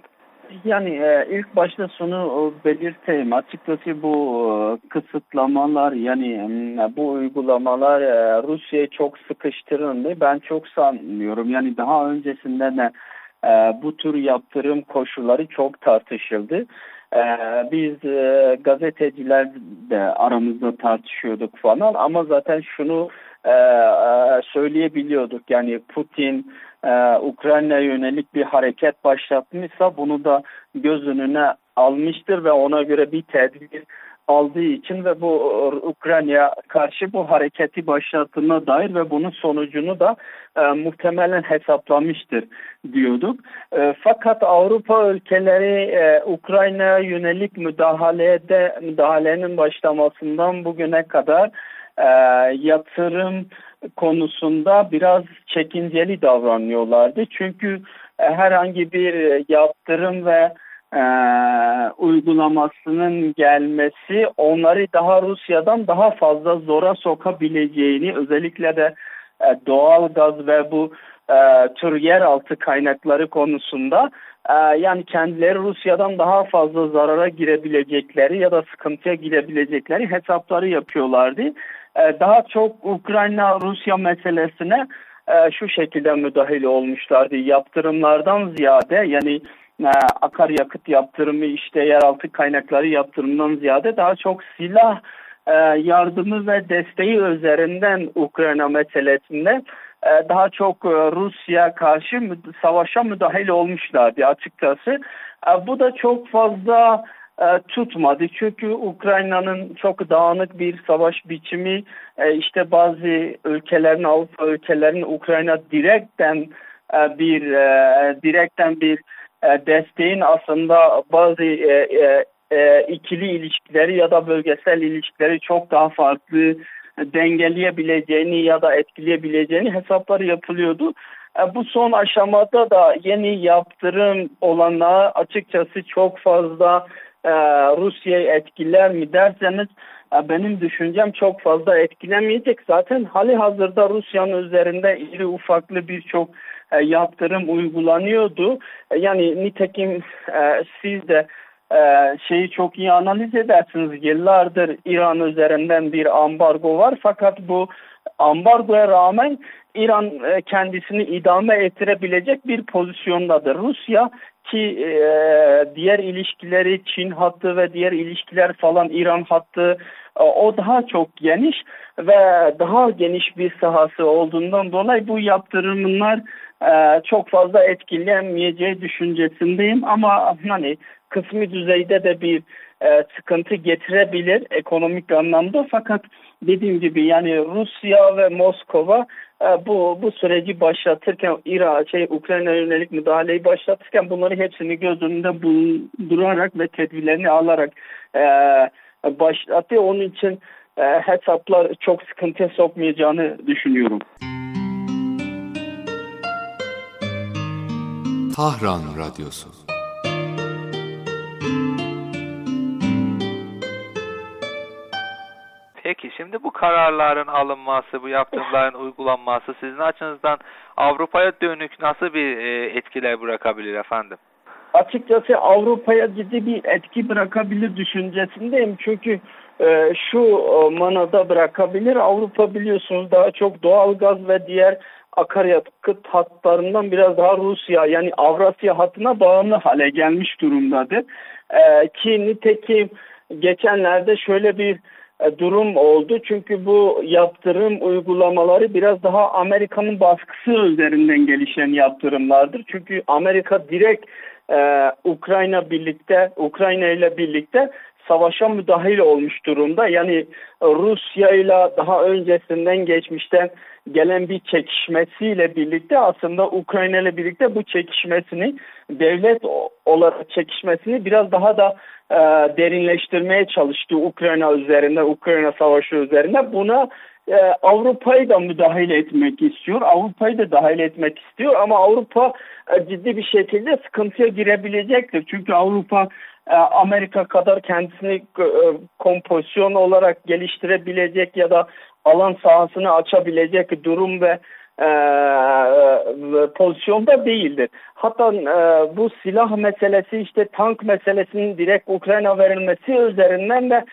Yani ilk başta şunu belirteyim. Açıkçası bu kısıtlamalar yani bu uygulamalar Rusya'yı çok sıkıştırıldı. Ben çok sanmıyorum. Yani daha öncesinde de bu tür yaptırım koşulları çok tartışıldı. Biz gazeteciler de aramızda tartışıyorduk falan ama zaten şunu söyleyebiliyorduk. Yani Putin Ukrayna'ya yönelik bir hareket başlatmışsa bunu da göz önüne almıştır ve ona göre bir tedbir aldığı için ve bu Ukrayna'ya karşı bu hareketi başlattığına dair ve bunun sonucunu da muhtemelen hesaplamıştır diyorduk. Fakat Avrupa ülkeleri Ukrayna'ya yönelik müdahalenin başlamasından bugüne kadar yatırım konusunda biraz çekinceli davranıyorlardı. Çünkü herhangi bir yaptırım ve uygulamasının gelmesi onları daha Rusya'dan daha fazla zora sokabileceğini, özellikle de doğal gaz ve bu tür yeraltı kaynakları konusunda yani kendileri Rusya'dan daha fazla zarara girebilecekleri ya da sıkıntıya girebilecekleri hesapları yapıyorlardı. Daha çok Ukrayna-Rusya meselesine şu şekilde müdahale olmuşlardı. Yaptırımlardan ziyade yani akaryakıt yaptırımı, işte yeraltı kaynakları yaptırımından ziyade daha çok silah yardımı ve desteği üzerinden Ukrayna meselesinde daha çok Rusya karşı savaşa müdahale olmuşlardı açıkçası. Bu da çok fazla tutmadı. Çünkü Ukrayna'nın çok dağınık bir savaş biçimi, işte bazı ülkelerin, Avrupa ülkelerinin Ukrayna direkten bir desteğin aslında bazı ikili ilişkileri ya da bölgesel ilişkileri çok daha farklı dengeleyebileceğini ya da etkileyebileceğini hesapları yapılıyordu. Bu son aşamada da yeni yaptırım olanağı açıkçası çok fazla Rusya'yı etkiler mi derseniz benim düşüncem çok fazla etkilemeyecek. Zaten halihazırda Rusya'nın üzerinde iri ufaklı birçok yaptırım uygulanıyordu. Yani nitekim siz de şeyi çok iyi analiz edersiniz. Yıllardır İran üzerinden bir ambargo var. Fakat bu ambargoya rağmen İran kendisini idame ettirebilecek bir pozisyondadır. Rusya ki diğer ilişkileri Çin hattı ve diğer ilişkiler falan İran hattı o daha çok geniş ve daha geniş bir sahası olduğundan dolayı bu yaptırımlar çok fazla etkilenmeyeceği düşüncesindeyim ama hani kısmi düzeyde de bir sıkıntı getirebilir ekonomik anlamda. Fakat dediğim gibi yani Rusya ve Moskova bu süreci başlatırken Ukrayna'ya yönelik müdahaleyi başlatırken bunları hepsini göz önünde bulundurarak ve tedbirlerini alarak başlattı. Onun için hesaplar çok sıkıntıya sokmayacağını düşünüyorum. Tahran Radyosu. Peki şimdi bu kararların alınması, bu yaptırımların uygulanması sizin açınızdan Avrupa'ya dönük nasıl bir etkiler bırakabilir efendim? Açıkçası Avrupa'ya ciddi bir etki bırakabilir düşüncesindeyim. Çünkü şu manada bırakabilir. Avrupa biliyorsunuz daha çok doğal gaz ve diğer akaryakıt hatlarından biraz daha Rusya yani Avrasya hattına bağımlı hale gelmiş durumdadır. Ki nitekim geçenlerde şöyle bir durum oldu. Çünkü bu yaptırım uygulamaları biraz daha Amerika'nın baskısı üzerinden gelişen yaptırımlardır. Çünkü Amerika direkt Ukrayna ile birlikte savaşa müdahil olmuş durumda. Yani Rusya ile daha öncesinden geçmişten gelen bir çekişmesiyle birlikte aslında Ukrayna ile birlikte bu çekişmesini devlet olarak çekişmesini biraz daha da derinleştirmeye çalıştı Ukrayna üzerinde, Ukrayna savaşı üzerinde. Buna Avrupa'yı da müdahale etmek istiyor. Avrupa'yı da dahil etmek istiyor ama Avrupa ciddi bir şekilde sıkıntıya girebilecektir. Çünkü Avrupa Amerika kadar kendisini kompozisyon olarak geliştirebilecek ya da alan sahasını açabilecek durum ve pozisyonda değildir. Hatta bu silah meselesi, işte tank meselesinin direkt Ukrayna verilmesi üzerinden de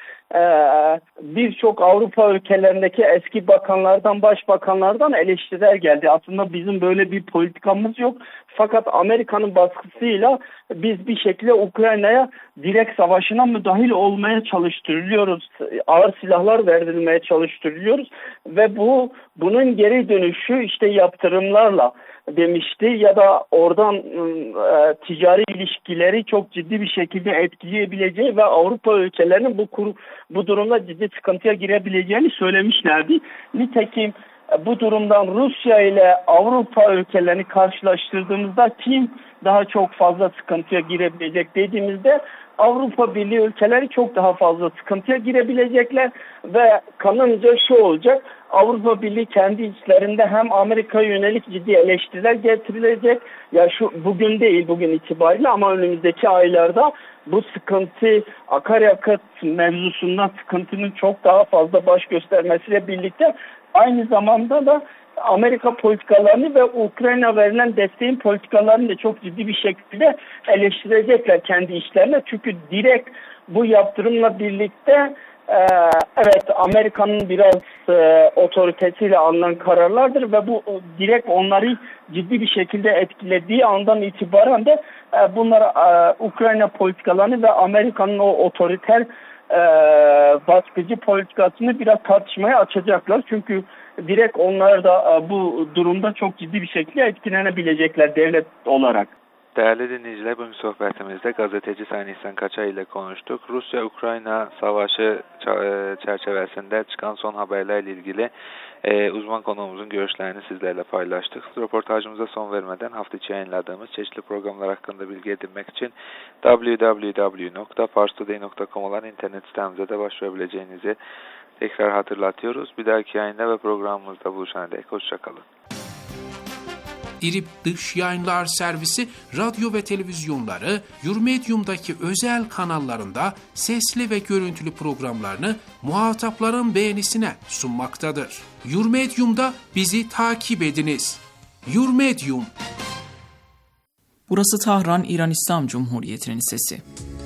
birçok Avrupa ülkelerindeki eski bakanlardan, başbakanlardan eleştiriler geldi. Aslında bizim böyle bir politikamız yok. Fakat Amerika'nın baskısıyla biz bir şekilde Ukrayna'ya direkt savaşına müdahil olmaya çalıştırılıyoruz. Ağır silahlar verilmeye çalıştırılıyoruz ve bunun geri dönüşü işte yaptırımlarla demişti ya da oradan ticari ilişkileri çok ciddi bir şekilde etkileyebileceği ve Avrupa ülkelerinin bu durumda ciddi sıkıntıya girebileceğini söylemişlerdi. Nitekim bu durumdan Rusya ile Avrupa ülkelerini karşılaştırdığımızda kim daha çok fazla sıkıntıya girebilecek dediğimizde Avrupa Birliği ülkeleri çok daha fazla sıkıntıya girebilecekler ve kanımca şu olacak: Avrupa Birliği kendi içlerinde hem Amerika'ya yönelik ciddi eleştiriler getirilecek. Ya bugün değil, bugün itibariyle, ama önümüzdeki aylarda bu sıkıntı, akaryakıt mevzusunda sıkıntının çok daha fazla baş göstermesiyle birlikte aynı zamanda da Amerika politikalarını ve Ukrayna verilen desteğin politikalarını da çok ciddi bir şekilde eleştirecekler kendi içlerine. Çünkü direkt bu yaptırımla birlikte evet, Amerika'nın biraz otoritesiyle alınan kararlardır ve bu direkt onları ciddi bir şekilde etkilediği andan itibaren de bunlar Ukrayna politikalarını ve Amerika'nın o otoriter baskıcı politikasını biraz tartışmaya açacaklar. Çünkü direkt onlar da bu durumda çok ciddi bir şekilde etkilenebilecekler devlet olarak. Değerli dinleyiciler, bugün sohbetimizde gazeteci Sayın İhsan Kaçay ile konuştuk. Rusya-Ukrayna savaşı çerçevesinde çıkan son haberlerle ilgili uzman konuğumuzun görüşlerini sizlerle paylaştık. Röportajımıza son vermeden hafta içi yayınladığımız çeşitli programlar hakkında bilgi edinmek için www.parstoday.com olan internet sitemize de başvurabileceğinizi tekrar hatırlatıyoruz. Bir dahaki yayında ve programımızda buluşana dek hoşçakalın. İRİP Dış Yayınlar Servisi radyo ve televizyonları Yurmedium'daki özel kanallarında sesli ve görüntülü programlarını muhatapların beğenisine sunmaktadır. Yurmedium'da bizi takip ediniz. Yurmedium. Burası Tahran, İran İslam Cumhuriyeti'nin sesi.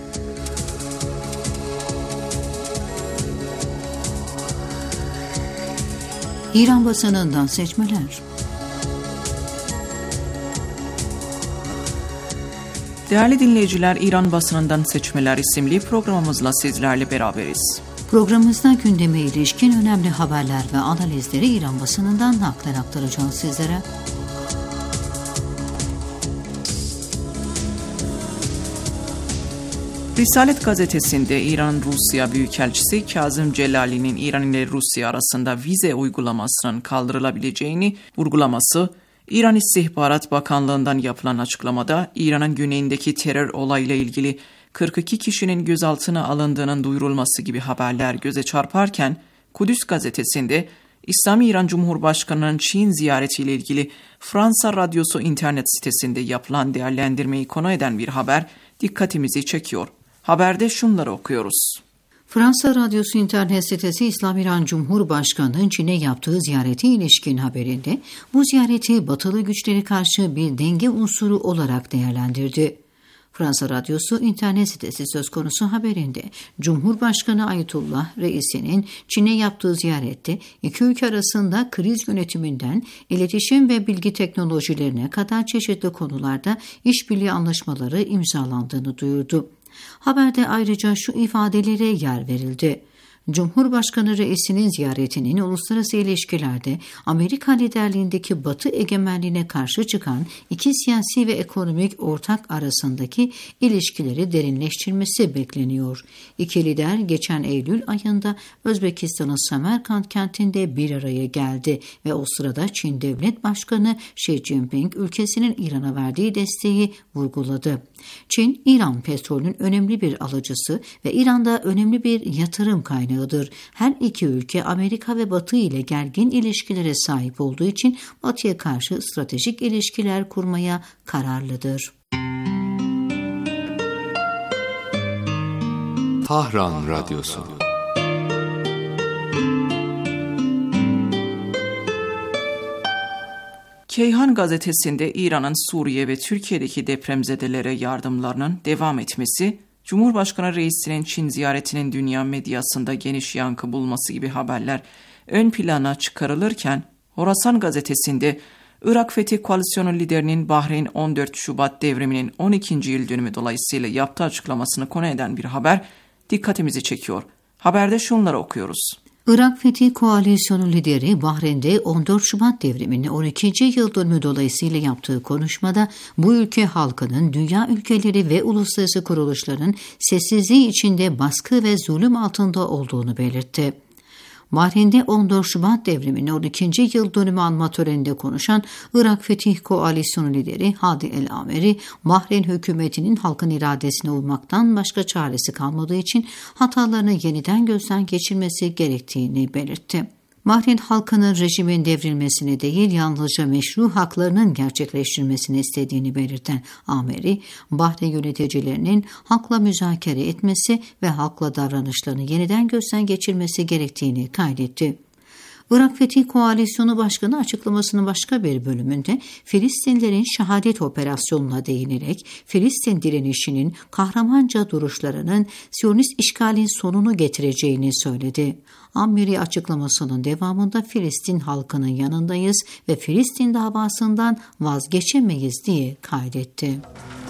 İran basınından seçmeler. Değerli dinleyiciler, İran basınından seçmeler isimli programımızla sizlerle beraberiz. Programımızda gündeme ilişkin önemli haberler ve analizleri İran basınından naklen aktaracağız sizlere. Risalet gazetesinde İran Rusya Büyükelçisi Kazım Celali'nin İran ile Rusya arasında vize uygulamasının kaldırılabileceğini vurgulaması, İran İstihbarat Bakanlığı'ndan yapılan açıklamada İran'ın güneyindeki terör olayıyla ilgili 42 kişinin gözaltına alındığının duyurulması gibi haberler göze çarparken, Kudüs gazetesinde İslami İran Cumhurbaşkanı'nın Çin ziyaretiyle ilgili Fransa Radyosu internet sitesinde yapılan değerlendirmeyi konu eden bir haber dikkatimizi çekiyor. Haberde şunları okuyoruz. Fransa Radyosu internet sitesi İslam İran Cumhurbaşkanı'nın Çin'e yaptığı ziyarete ilişkin haberinde bu ziyareti batılı güçlere karşı bir denge unsuru olarak değerlendirdi. Fransa Radyosu internet sitesi söz konusu haberinde Cumhurbaşkanı Ayetullah Reisi'nin Çin'e yaptığı ziyarette iki ülke arasında kriz yönetiminden iletişim ve bilgi teknolojilerine kadar çeşitli konularda işbirliği anlaşmaları imzalandığını duyurdu. Haberde ayrıca şu ifadelere yer verildi. Cumhurbaşkanı Reisi'nin ziyaretinin uluslararası ilişkilerde Amerika liderliğindeki Batı egemenliğine karşı çıkan iki siyasi ve ekonomik ortak arasındaki ilişkileri derinleştirmesi bekleniyor. İki lider geçen Eylül ayında Özbekistan'ın Samarkand kentinde bir araya geldi ve o sırada Çin Devlet Başkanı Xi Jinping ülkesinin İran'a verdiği desteği vurguladı. Çin, İran petrolünün önemli bir alıcısı ve İran'da önemli bir yatırım kaynağıdır. Her iki ülke Amerika ve Batı ile gergin ilişkilere sahip olduğu için Batı'ya karşı stratejik ilişkiler kurmaya kararlıdır. Tahran Radyosu. Keyhan gazetesinde İran'ın Suriye ve Türkiye'deki depremzedelere yardımlarının devam etmesi, Cumhurbaşkanı Reisi'nin Çin ziyaretinin dünya medyasında geniş yankı bulması gibi haberler ön plana çıkarılırken, Horasan gazetesinde Irak Fethi Koalisyonu liderinin Bahreyn 14 Şubat devriminin 12. yıl dönümü dolayısıyla yaptığı açıklamasını konu eden bir haber dikkatimizi çekiyor. Haberde şunları okuyoruz. Irak Fethi Koalisyonu lideri Bahreyn'de 14 Şubat devriminin 12. yıl dönümü dolayısıyla yaptığı konuşmada bu ülke halkının dünya ülkeleri ve uluslararası kuruluşların sessizliği içinde baskı ve zulüm altında olduğunu belirtti. Bahreyn'de 14 Şubat devriminin 12. yıl dönümü anma töreninde konuşan Irak Fetih Koalisyonu lideri Hadi El-Ameri, Bahreyn hükümetinin halkın iradesine uymaktan başka çaresi kalmadığı için hatalarını yeniden gözden geçirmesi gerektiğini belirtti. Bahreyn halkının rejimin devrilmesini değil, yalnızca meşru haklarının gerçekleştirilmesini istediğini belirten Ameri, Bahreyn yöneticilerinin halkla müzakere etmesi ve halkla davranışlarını yeniden gözden geçirmesi gerektiğini kaydetti. Irak Fethi Koalisyonu Başkanı açıklamasının başka bir bölümünde Filistinlerin şehadet operasyonuna değinerek Filistin direnişinin kahramanca duruşlarının Siyonist işgalin sonunu getireceğini söyledi. Amiri açıklamasının devamında Filistin halkının yanındayız ve Filistin davasından vazgeçemeyiz diye kaydetti.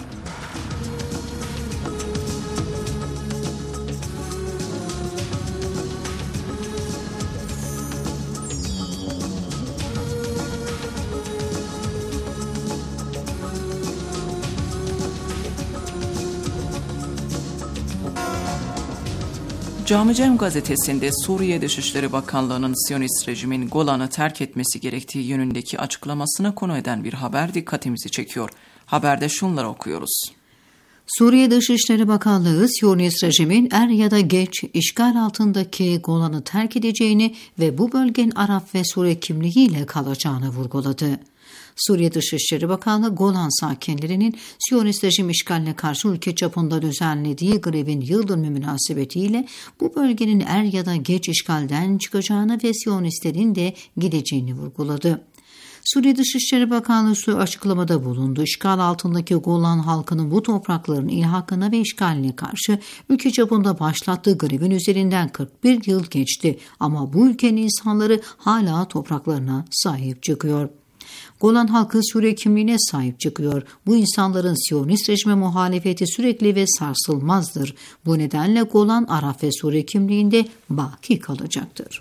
Cami Cem gazetesinde Suriye Dışişleri Bakanlığı'nın Siyonist rejimin Golan'ı terk etmesi gerektiği yönündeki açıklamasına konu eden bir haber dikkatimizi çekiyor. Haberde şunları okuyoruz. Suriye Dışişleri Bakanlığı, Siyonist rejimin er ya da geç işgal altındaki Golan'ı terk edeceğini ve bu bölgenin Arap ve Suriye kimliğiyle kalacağını vurguladı. Suriye Dışişleri Bakanlığı, Golan sakinlerinin Siyonist rejim işgaline karşı ülke çapında düzenlediği grevin yıl dönümü münasebetiyle bu bölgenin er ya da geç işgalden çıkacağını ve Siyonistlerin de gideceğini vurguladı. Suriye Dışişleri Bakanlığı açıklamada bulundu. İşgal altındaki Golan halkının bu toprakların ilhakına ve işgaline karşı ülke çapında başlattığı grevin üzerinden 41 yıl geçti ama bu ülkenin insanları hala topraklarına sahip çıkıyor. Golan halkı Suriye kimliğine sahip çıkıyor. Bu insanların Siyonist rejime muhalefeti sürekli ve sarsılmazdır. Bu nedenle Golan, Arap ve Suriye kimliğinde baki kalacaktır.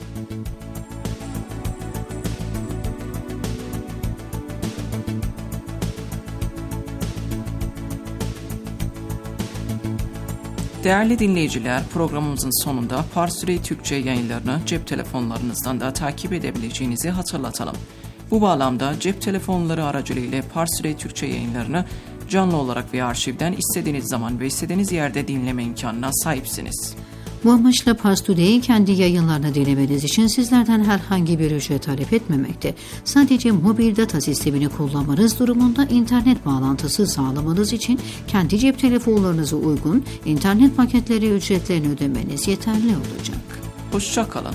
Değerli dinleyiciler, programımızın sonunda Parsi Türkçe yayınlarını cep telefonlarınızdan da takip edebileceğinizi hatırlatalım. Bu bağlamda cep telefonları aracılığıyla Parsi Türkçe yayınlarını canlı olarak ve arşivden istediğiniz zaman ve istediğiniz yerde dinleme imkanına sahipsiniz. Bu amaçla Pars Today'i kendi yayınlarını dinlemeniz için sizlerden herhangi bir ücret talep etmemekte. Sadece mobil data sistemini kullanmanız durumunda internet bağlantısı sağlamanız için kendi cep telefonlarınıza uygun internet paketleri ücretlerini ödemeniz yeterli olacak. Hoşça kalın.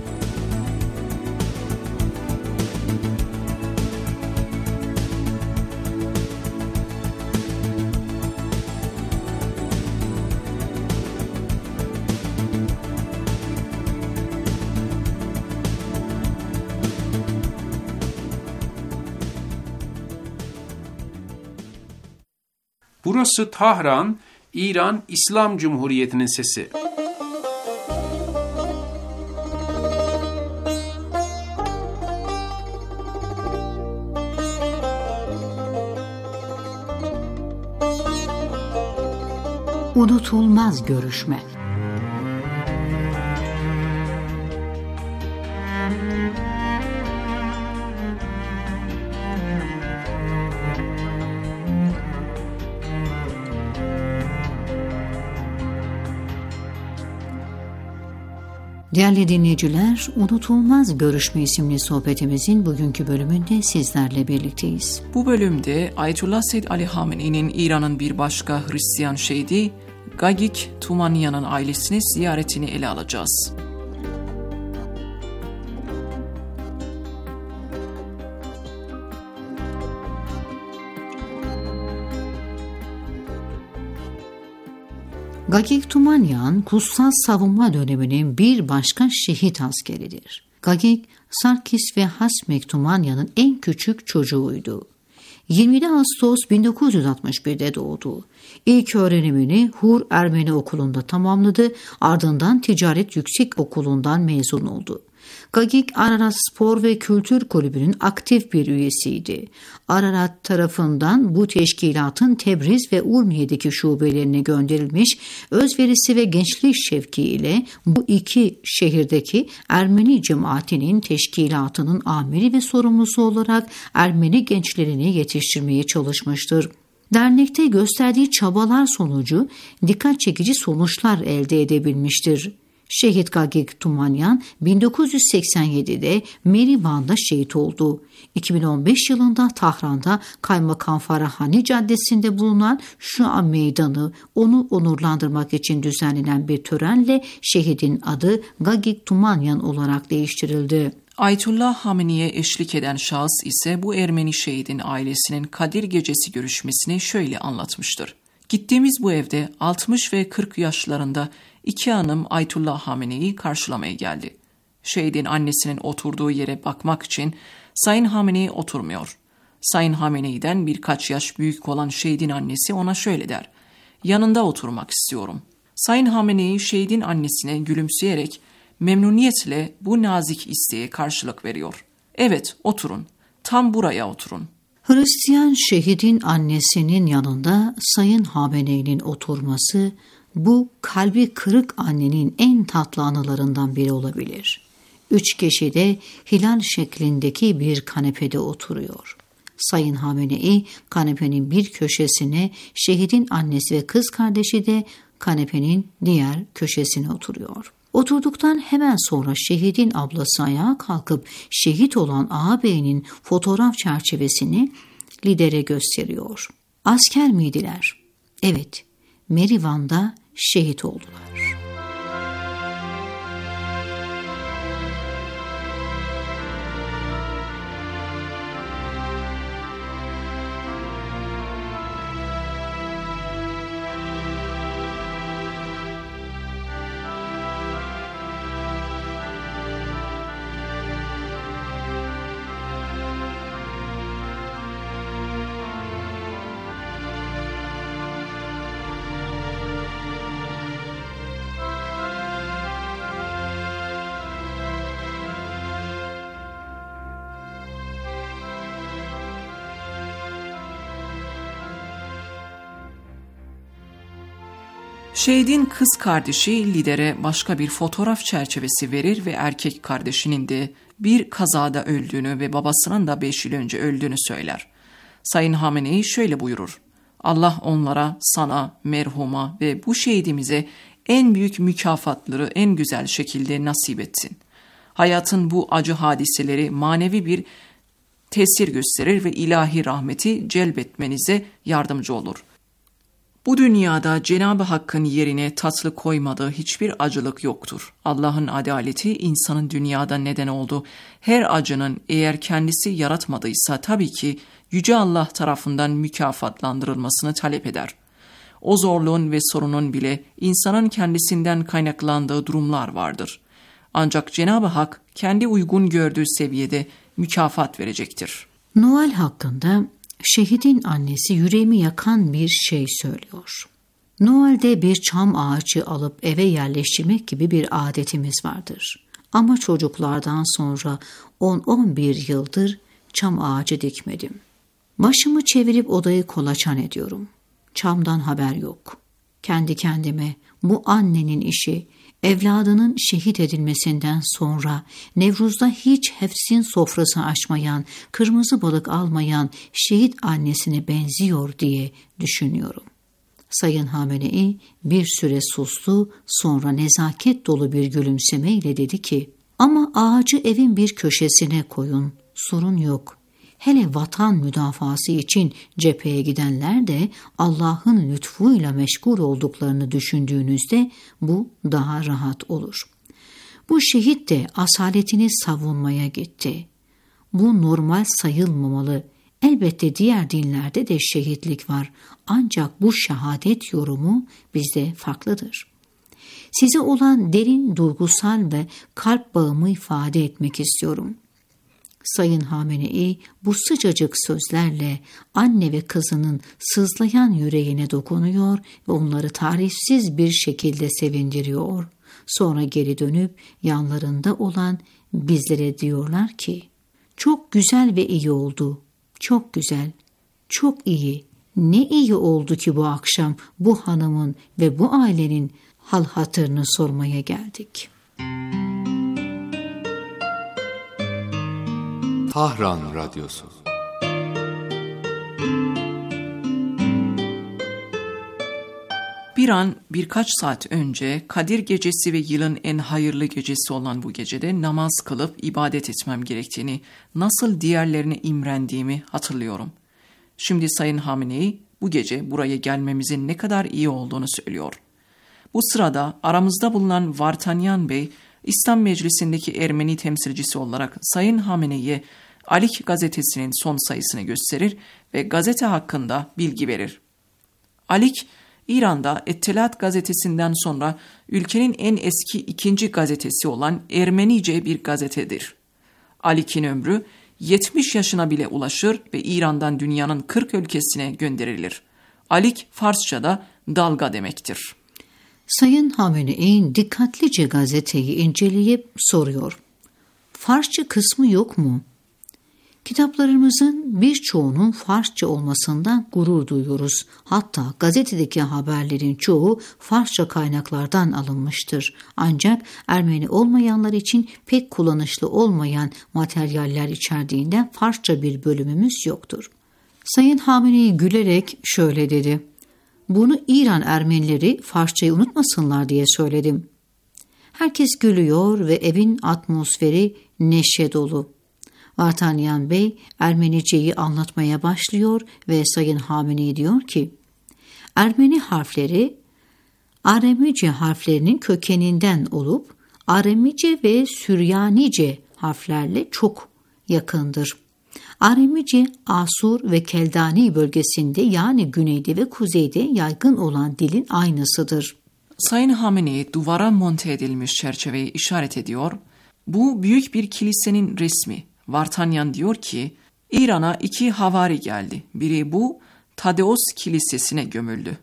Burası Tahran, İran İslam Cumhuriyeti'nin sesi. Unutulmaz görüşme. Değerli dinleyiciler, Unutulmaz Görüşme isimli sohbetimizin bugünkü bölümünde sizlerle birlikteyiz. Bu bölümde Ayetullah Seyyid Ali Hamenei'nin İran'ın bir başka Hristiyan şehidi Gagik Tumaniyan'ın ailesini ziyaretini ele alacağız. Gagik Tumanyan, kutsal savunma döneminin bir başka şehit askeridir. Gagik, Sarkis ve Hasmek Tumanyan'ın en küçük çocuğuydu. 27 Ağustos 1961'de doğdu. İlk öğrenimini Hur Ermeni Okulu'nda tamamladı, ardından Ticaret Yüksek Okulu'ndan mezun oldu. Gagik, Ararat Spor ve Kültür Kulübü'nün aktif bir üyesiydi. Ararat tarafından bu teşkilatın Tebriz ve Urmiye'deki şubelerine gönderilmiş, özverisi ve gençlik şevki ile bu iki şehirdeki Ermeni cemaatinin teşkilatının amiri ve sorumlusu olarak Ermeni gençlerini yetiştirmeye çalışmıştır. Dernekte gösterdiği çabalar sonucu dikkat çekici sonuçlar elde edebilmiştir. Şehit Gagik Tumanyan 1987'de Merivan'da şehit oldu. 2015 yılında Tahran'da Kaymakam Farahani Caddesi'nde bulunan Şua Meydanı onu onurlandırmak için düzenlenen bir törenle şehidin adı Gagik Tumanyan olarak değiştirildi. Ayetullah Hameni'ye eşlik eden şahıs ise bu Ermeni şehidin ailesinin Kadir Gecesi görüşmesini şöyle anlatmıştır. Gittiğimiz bu evde 60 ve 40 yaşlarında iki hanım Ayetullah Hameni'yi karşılamaya geldi. Şehidin annesinin oturduğu yere bakmak için Sayın Hameni oturmuyor. Sayın Hameni'den birkaç yaş büyük olan şehidin annesi ona şöyle der: "Yanında oturmak istiyorum." Sayın Hameni şehidin annesine gülümseyerek memnuniyetle bu nazik isteğe karşılık veriyor. "Evet, oturun. Tam buraya oturun." Hristiyan şehidin annesinin yanında Sayın Hameni'nin oturması, bu kalbi kırık annenin en tatlı anılarından biri olabilir. 3 kişi de hilal şeklindeki bir kanepede oturuyor. Sayın Hameni kanepenin bir köşesine, şehidin annesi ve kız kardeşi de kanepenin diğer köşesine oturuyor. Oturduktan hemen sonra şehidin ablası ayağa kalkıp şehit olan ağabeyinin fotoğraf çerçevesini lidere gösteriyor. Asker miydiler? Evet, Merivan'da şehit oldular. Şehidin kız kardeşi lidere başka bir fotoğraf çerçevesi verir ve erkek kardeşinin de bir kazada öldüğünü ve babasının da 5 yıl önce öldüğünü söyler. Sayın Hameni şöyle buyurur: "Allah onlara, sana, merhuma ve bu şehidimize en büyük mükafatları en güzel şekilde nasip etsin. Hayatın bu acı hadiseleri manevi bir tesir gösterir ve ilahi rahmeti celbetmenize yardımcı olur. Bu dünyada Cenab-ı Hakk'ın yerine tatlı koymadığı hiçbir acılık yoktur. Allah'ın adaleti insanın dünyada neden olduğu her acının eğer kendisi yaratmadıysa tabii ki Yüce Allah tarafından mükafatlandırılmasını talep eder. O zorluğun ve sorunun bile insanın kendisinden kaynaklandığı durumlar vardır. Ancak Cenab-ı Hak kendi uygun gördüğü seviyede mükafat verecektir." Noel hakkında şehidin annesi yüreğimi yakan bir şey söylüyor. Noel'de bir çam ağacı alıp eve yerleştirmek gibi bir adetimiz vardır. Ama çocuklardan sonra 10-11 yıldır çam ağacı dikmedim. Başımı çevirip odayı kolaçan ediyorum. Çamdan haber yok. Kendi kendime bu annenin işi, evladının şehit edilmesinden sonra Nevruz'da hiç Hefs'in sofrası açmayan, kırmızı balık almayan şehit annesine benziyor diye düşünüyorum. Sayın Hameni bir süre sustu, sonra nezaket dolu bir gülümsemeyle dedi ki, "Ama ağacı evin bir köşesine koyun, sorun yok. Hele vatan müdafası için cepheye gidenler de Allah'ın lütfuyla meşgul olduklarını düşündüğünüzde bu daha rahat olur. Bu şehit de asaletini savunmaya gitti. Bu normal sayılmamalı. Elbette diğer dinlerde de şehitlik var. Ancak bu şehadet yorumu bizde farklıdır. Size olan derin duygusal ve kalp bağımı ifade etmek istiyorum. Sayın Hamenei bu sıcacık sözlerle anne ve kızının sızlayan yüreğine dokunuyor ve onları tarifsiz bir şekilde sevindiriyor. Sonra geri dönüp yanlarında olan bizlere diyorlar ki, çok güzel ve iyi oldu, çok güzel, çok iyi. Ne iyi oldu ki bu akşam bu hanımın ve bu ailenin hal hatırını sormaya geldik. Tahran Radyosu. Bir an birkaç saat önce Kadir Gecesi ve yılın en hayırlı gecesi olan bu gecede namaz kılıp ibadet etmem gerektiğini, nasıl diğerlerine imrendiğimi hatırlıyorum. Şimdi Sayın Hamenei bu gece buraya gelmemizin ne kadar iyi olduğunu söylüyor. Bu sırada aramızda bulunan Vartanyan Bey, İslam Meclisi'ndeki Ermeni temsilcisi olarak Sayın Hamenei'ye Alik gazetesinin son sayısını gösterir ve gazete hakkında bilgi verir. Alik, İran'da Ettelat gazetesinden sonra ülkenin en eski ikinci gazetesi olan Ermenice bir gazetedir. Alik'in ömrü 70 yaşına bile ulaşır ve İran'dan dünyanın 40 ülkesine gönderilir. Alik, Farsça'da dalga demektir. Sayın Hamenei dikkatlice gazeteyi inceleyip soruyor. Farsça kısmı yok mu? Kitaplarımızın birçoğunun Farsça olmasından gurur duyuyoruz. Hatta gazetedeki haberlerin çoğu Farsça kaynaklardan alınmıştır. Ancak Ermeni olmayanlar için pek kullanışlı olmayan materyaller içerdiğinden Farsça bir bölümümüz yoktur. Sayın Hamenei gülerek şöyle dedi. Bunu İran Ermenileri Farsçayı unutmasınlar diye söyledim. Herkes gülüyor ve evin atmosferi neşe dolu. Vartanyan Bey Ermeniceyi anlatmaya başlıyor ve Sayın Hamenei diyor ki, Ermeni harfleri Aramice harflerinin kökeninden olup Aramice ve Süryanice harflerle çok yakındır. Aramice, Asur ve Keldani bölgesinde yani güneyde ve kuzeyde yaygın olan dilin aynısıdır. Sayın Hamenei duvara monte edilmiş çerçeveyi işaret ediyor. Bu büyük bir kilisenin resmi. Vartanyan diyor ki, İran'a 2 havari geldi. Biri bu, Tadeos Kilisesi'ne gömüldü.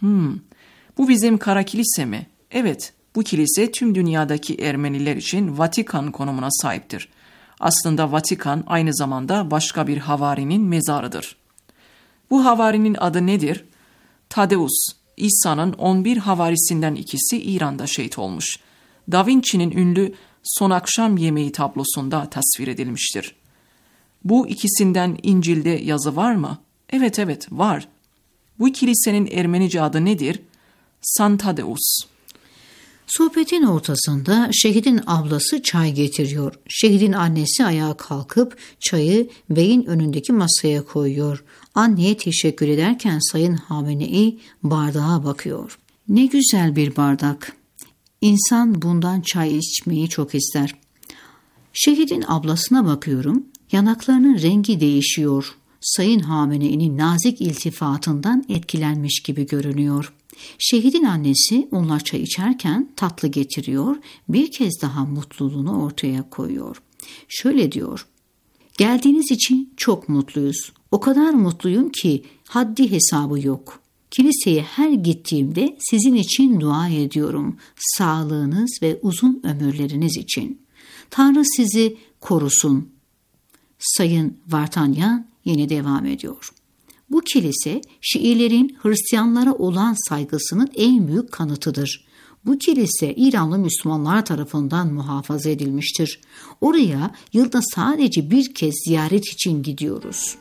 Bu bizim kara kilise mi? Evet, bu kilise tüm dünyadaki Ermeniler için Vatikan konumuna sahiptir. Aslında Vatikan aynı zamanda başka bir havarinin mezarıdır. Bu havarinin adı nedir? Tadeus, İsa'nın 11 havarisinden ikisi İran'da şehit olmuş. Da Vinci'nin ünlü Son Akşam Yemeği tablosunda tasvir edilmiştir. Bu ikisinden İncil'de yazı var mı? Evet var. Bu kilisenin Ermenice adı nedir? Santadeus. Sohbetin ortasında şehidin ablası çay getiriyor. Şehidin annesi ayağa kalkıp çayı beyin önündeki masaya koyuyor. Anneye teşekkür ederken Sayın Hamenei bardağa bakıyor. Ne güzel bir bardak. İnsan bundan çay içmeyi çok ister. Şehidin ablasına bakıyorum. Yanaklarının rengi değişiyor. Sayın Hamenei'nin nazik iltifatından etkilenmiş gibi görünüyor. Şehidin annesi onlar çay içerken tatlı getiriyor, bir kez daha mutluluğunu ortaya koyuyor. Şöyle diyor, geldiğiniz için çok mutluyuz. O kadar mutluyum ki haddi hesabı yok. Kiliseye her gittiğimde sizin için dua ediyorum. Sağlığınız ve uzun ömürleriniz için. Tanrı sizi korusun. Sayın Vartanyan yine devam ediyor. Bu kilise Şiilerin Hristiyanlara olan saygısının en büyük kanıtıdır. Bu kilise İranlı Müslümanlar tarafından muhafaza edilmiştir. Oraya yılda sadece bir kez ziyaret için gidiyoruz.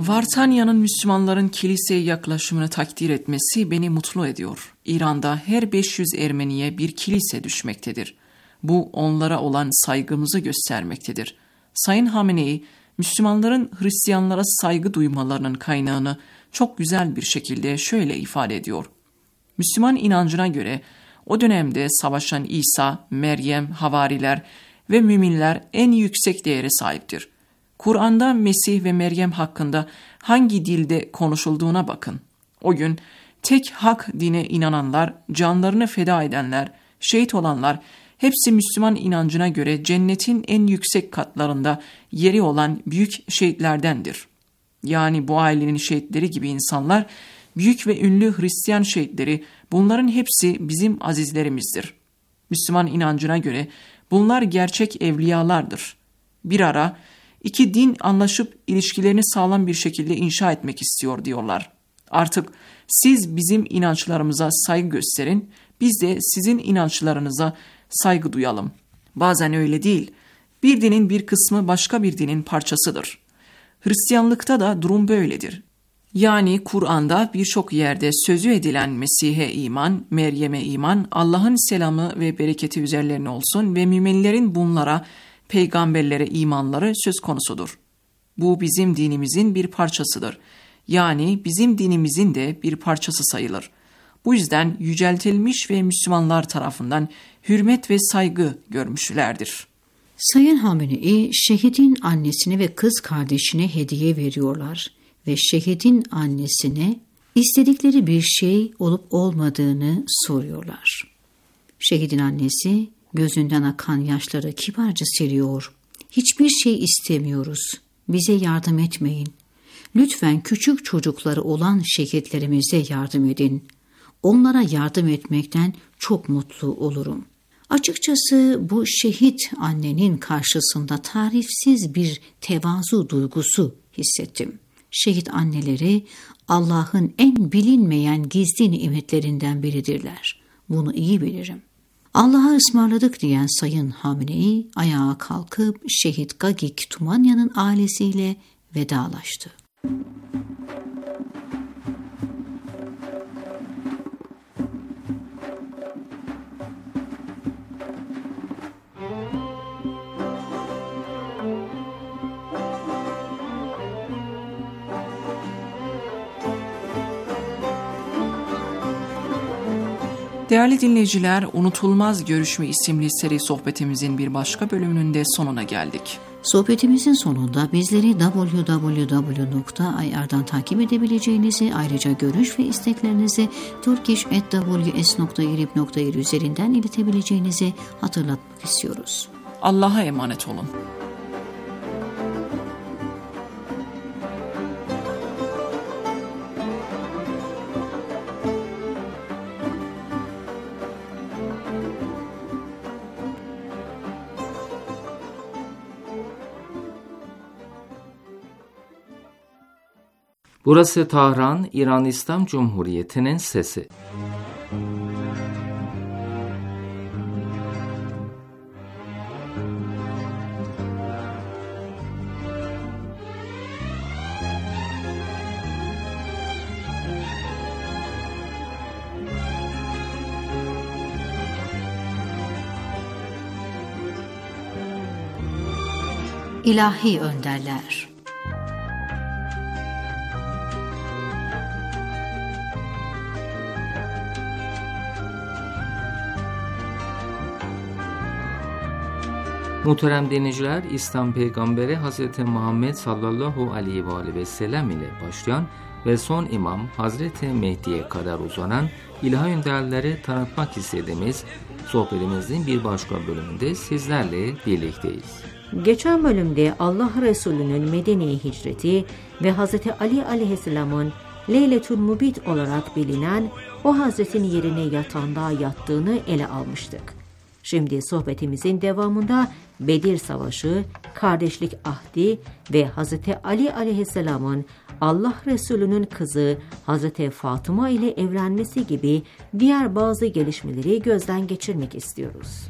Vartanya'nın Müslümanların kiliseye yaklaşımını takdir etmesi beni mutlu ediyor. İran'da her 500 Ermeniye bir kilise düşmektedir. Bu onlara olan saygımızı göstermektedir. Sayın Hamenei, Müslümanların Hristiyanlara saygı duymalarının kaynağını çok güzel bir şekilde şöyle ifade ediyor. Müslüman inancına göre o dönemde savaşan İsa, Meryem, havariler ve müminler en yüksek değere sahiptir. Kur'an'da Mesih ve Meryem hakkında hangi dilde konuşulduğuna bakın. O gün tek hak dine inananlar, canlarını feda edenler, şehit olanlar, hepsi Müslüman inancına göre cennetin en yüksek katlarında yeri olan büyük şehitlerdendir. Yani bu ailenin şehitleri gibi insanlar, büyük ve ünlü Hristiyan şehitleri, bunların hepsi bizim azizlerimizdir. Müslüman inancına göre bunlar gerçek evliyalardır. Bir ara iki din anlaşıp ilişkilerini sağlam bir şekilde inşa etmek istiyor diyorlar. Artık siz bizim inançlarımıza saygı gösterin, biz de sizin inançlarınıza saygı duyalım. Bazen öyle değil. Bir dinin bir kısmı başka bir dinin parçasıdır. Hristiyanlıkta da durum böyledir. Yani Kur'an'da birçok yerde sözü edilen Mesih'e iman, Meryem'e iman, Allah'ın selamı ve bereketi üzerlerine olsun ve müminlerin bunlara, peygamberlere imanları söz konusudur. Bu bizim dinimizin bir parçasıdır. Yani bizim dinimizin de bir parçası sayılır. Bu yüzden yüceltilmiş ve Müslümanlar tarafından hürmet ve saygı görmüşlerdir. Sayın Hamenei, şehidin annesine ve kız kardeşine hediye veriyorlar ve şehidin annesine istedikleri bir şey olup olmadığını soruyorlar. Şehidin annesi gözünden akan yaşları kibarca siliyor. Hiçbir şey istemiyoruz. Bize yardım etmeyin. Lütfen küçük çocukları olan şehitlerimize yardım edin. Onlara yardım etmekten çok mutlu olurum. Açıkçası bu şehit annenin karşısında tarifsiz bir tevazu duygusu hissettim. Şehit anneleri Allah'ın en bilinmeyen gizli nimetlerinden biridirler. Bunu iyi bilirim. Allah'a ısmarladık diyen Sayın Hamenei ayağa kalkıp şehit Gagik Tumanya'nın ailesiyle vedalaştı. Değerli dinleyiciler, Unutulmaz Görüşme isimli seri sohbetimizin bir başka bölümünün de sonuna geldik. Sohbetimizin sonunda bizleri www.ayar'dan takip edebileceğinizi, ayrıca görüş ve isteklerinizi turkish@ws.irib.ir üzerinden iletebileceğinizi hatırlatmak istiyoruz. Allah'a emanet olun. Burası Tahran, İran İslam Cumhuriyeti'nin sesi. İlahi önderler. Muhterem dinleyiciler, İslam Peygamberi Hz. Muhammed sallallahu aleyhi ve sellem ile başlayan ve son imam Hazreti Mehdi'ye kadar uzanan ilahi önderleri tanıtmak istediğimiz sohbetimizin bir başka bölümünde sizlerle birlikteyiz. Geçen bölümde Allah Resulü'nün Medine'ye hicreti ve Hz. Ali aleyhisselamın Leyletül Mubit olarak bilinen o Hazretin yerine yatağında yattığını ele almıştık. Şimdi sohbetimizin devamında Bedir Savaşı, kardeşlik ahdi ve Hz. Ali aleyhisselamın Allah Resulü'nün kızı Hz. Fatıma ile evlenmesi gibi diğer bazı gelişmeleri gözden geçirmek istiyoruz.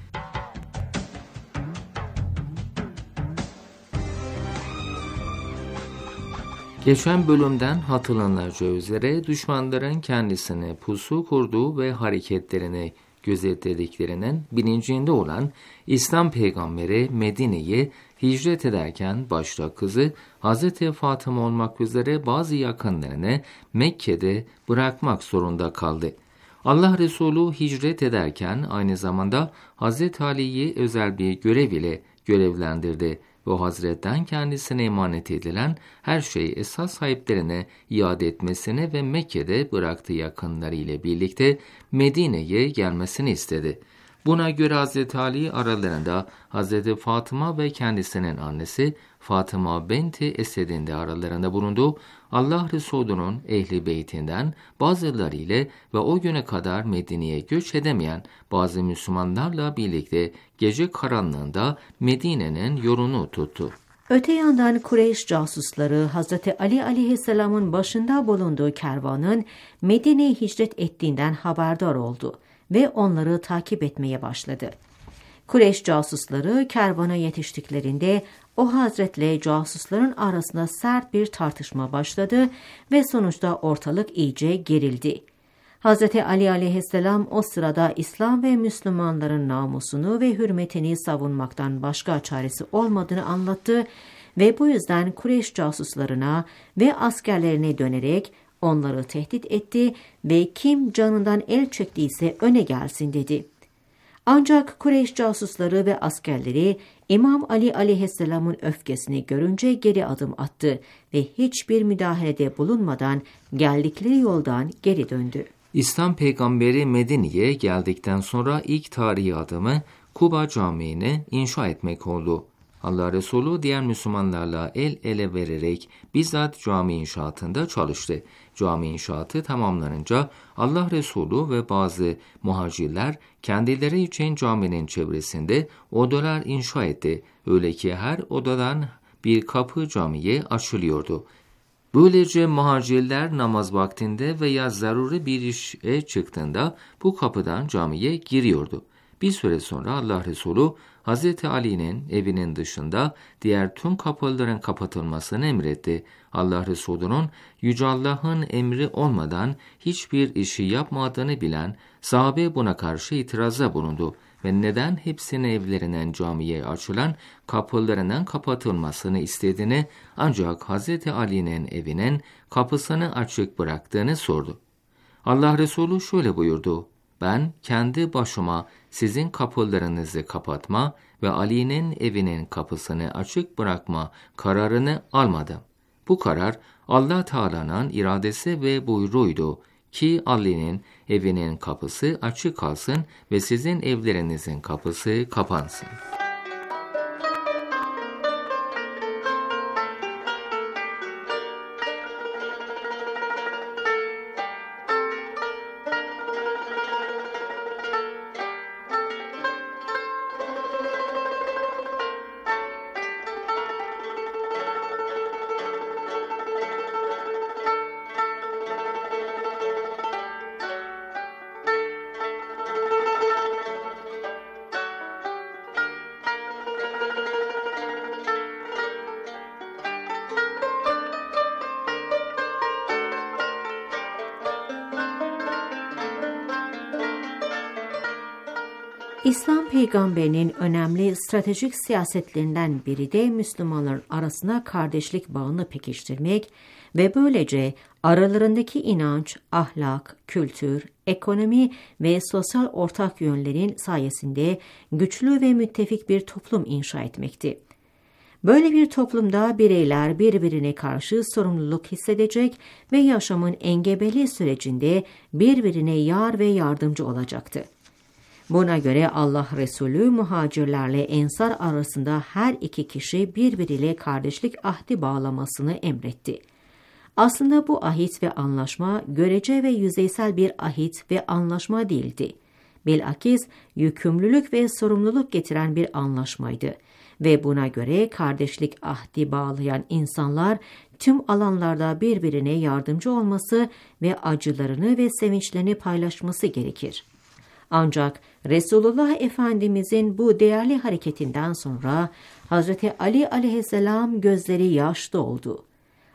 Geçen bölümden hatırlanacağı üzere düşmanların kendisine pusu kurduğu ve hareketlerini gözetlediklerinin bilincinde olan İslam peygamberi Medine'ye hicret ederken başta kızı Hazreti Fatıma olmak üzere bazı yakınlarını Mekke'de bırakmak zorunda kaldı. Allah Resulü hicret ederken aynı zamanda Hazreti Ali'yi özel bir görev ile görevlendirdi ve o Hazret'ten kendisine emanet edilen her şeyi esas sahiplerine iade etmesini ve Mekke'de bıraktığı yakınları ile birlikte Medine'ye gelmesini istedi. Buna göre Hazreti Ali aralarında Hazreti Fatıma ve kendisinin annesi Fatıma binti Esed'in de aralarında bulunduğu Allah Resulü'nün ehli beytinden bazıları ile ve o güne kadar Medine'ye göç edemeyen bazı Müslümanlarla birlikte gece karanlığında Medine'nin yolunu tuttu. Öte yandan Kureyş casusları Hazreti Ali aleyhisselamın başında bulunduğu kervanın Medine'ye hicret ettiğinden haberdar oldu ve onları takip etmeye başladı. Kureyş casusları kervana yetiştiklerinde o hazretle casusların arasında sert bir tartışma başladı ve sonuçta ortalık iyice gerildi. Hazreti Ali aleyhisselam o sırada İslam ve Müslümanların namusunu ve hürmetini savunmaktan başka çaresi olmadığını anlattı ve bu yüzden Kureyş casuslarına ve askerlerine dönerek onları tehdit etti ve kim canından el çektiyse öne gelsin dedi. Ancak Kureyş casusları ve askerleri İmam Ali aleyhisselamın öfkesini görünce geri adım attı ve hiçbir müdahalede bulunmadan geldikleri yoldan geri döndü. İslam peygamberi Medine'ye geldikten sonra ilk tarihi adımı Kuba Camii'ni inşa etmek oldu. Allah Resulü diğer Müslümanlarla el ele vererek bizzat cami inşaatında çalıştı. Cami inşaatı tamamlanınca Allah Resulü ve bazı muhacirler kendileri için caminin çevresinde odalar inşa etti. Öyle ki her odadan bir kapı camiye açılıyordu. Böylece muhacirler namaz vaktinde veya zaruri bir işe çıktığında bu kapıdan camiye giriyordu. Bir süre sonra Allah Resulü Hazreti Ali'nin evinin dışında diğer tüm kapıların kapatılmasını emretti. Allah Resulü'nün Yüce Allah'ın emri olmadan hiçbir işi yapmadığını bilen sahabe buna karşı itiraza bulundu ve neden hepsinin evlerinden camiye açılan kapılarının kapatılmasını istediğini ancak Hazreti Ali'nin evinin kapısını açık bıraktığını sordu. Allah Resulü şöyle buyurdu: "Ben kendi başıma sizin kapılarınızı kapatma ve Ali'nin evinin kapısını açık bırakma kararını almadım. Bu karar Allah Teala'nın iradesi ve buyruğuydu ki Ali'nin evinin kapısı açık kalsın ve sizin evlerinizin kapısı kapansın." İslam peygamberinin önemli stratejik siyasetlerinden biri de Müslümanların arasına kardeşlik bağını pekiştirmek ve böylece aralarındaki inanç, ahlak, kültür, ekonomi ve sosyal ortak yönlerin sayesinde güçlü ve müttefik bir toplum inşa etmekti. Böyle bir toplumda bireyler birbirine karşı sorumluluk hissedecek ve yaşamın engebeli sürecinde birbirine yar ve yardımcı olacaktı. Buna göre Allah Resulü muhacirlerle ensar arasında her iki kişi birbiriyle kardeşlik ahdi bağlamasını emretti. Aslında bu ahit ve anlaşma görece ve yüzeysel bir ahit ve anlaşma değildi. Bilakis yükümlülük ve sorumluluk getiren bir anlaşmaydı ve buna göre kardeşlik ahdi bağlayan insanlar tüm alanlarda birbirine yardımcı olması ve acılarını ve sevinçlerini paylaşması gerekir. Ancak Resulullah Efendimizin bu değerli hareketinden sonra Hazreti Ali aleyhisselam gözleri yaş doldu.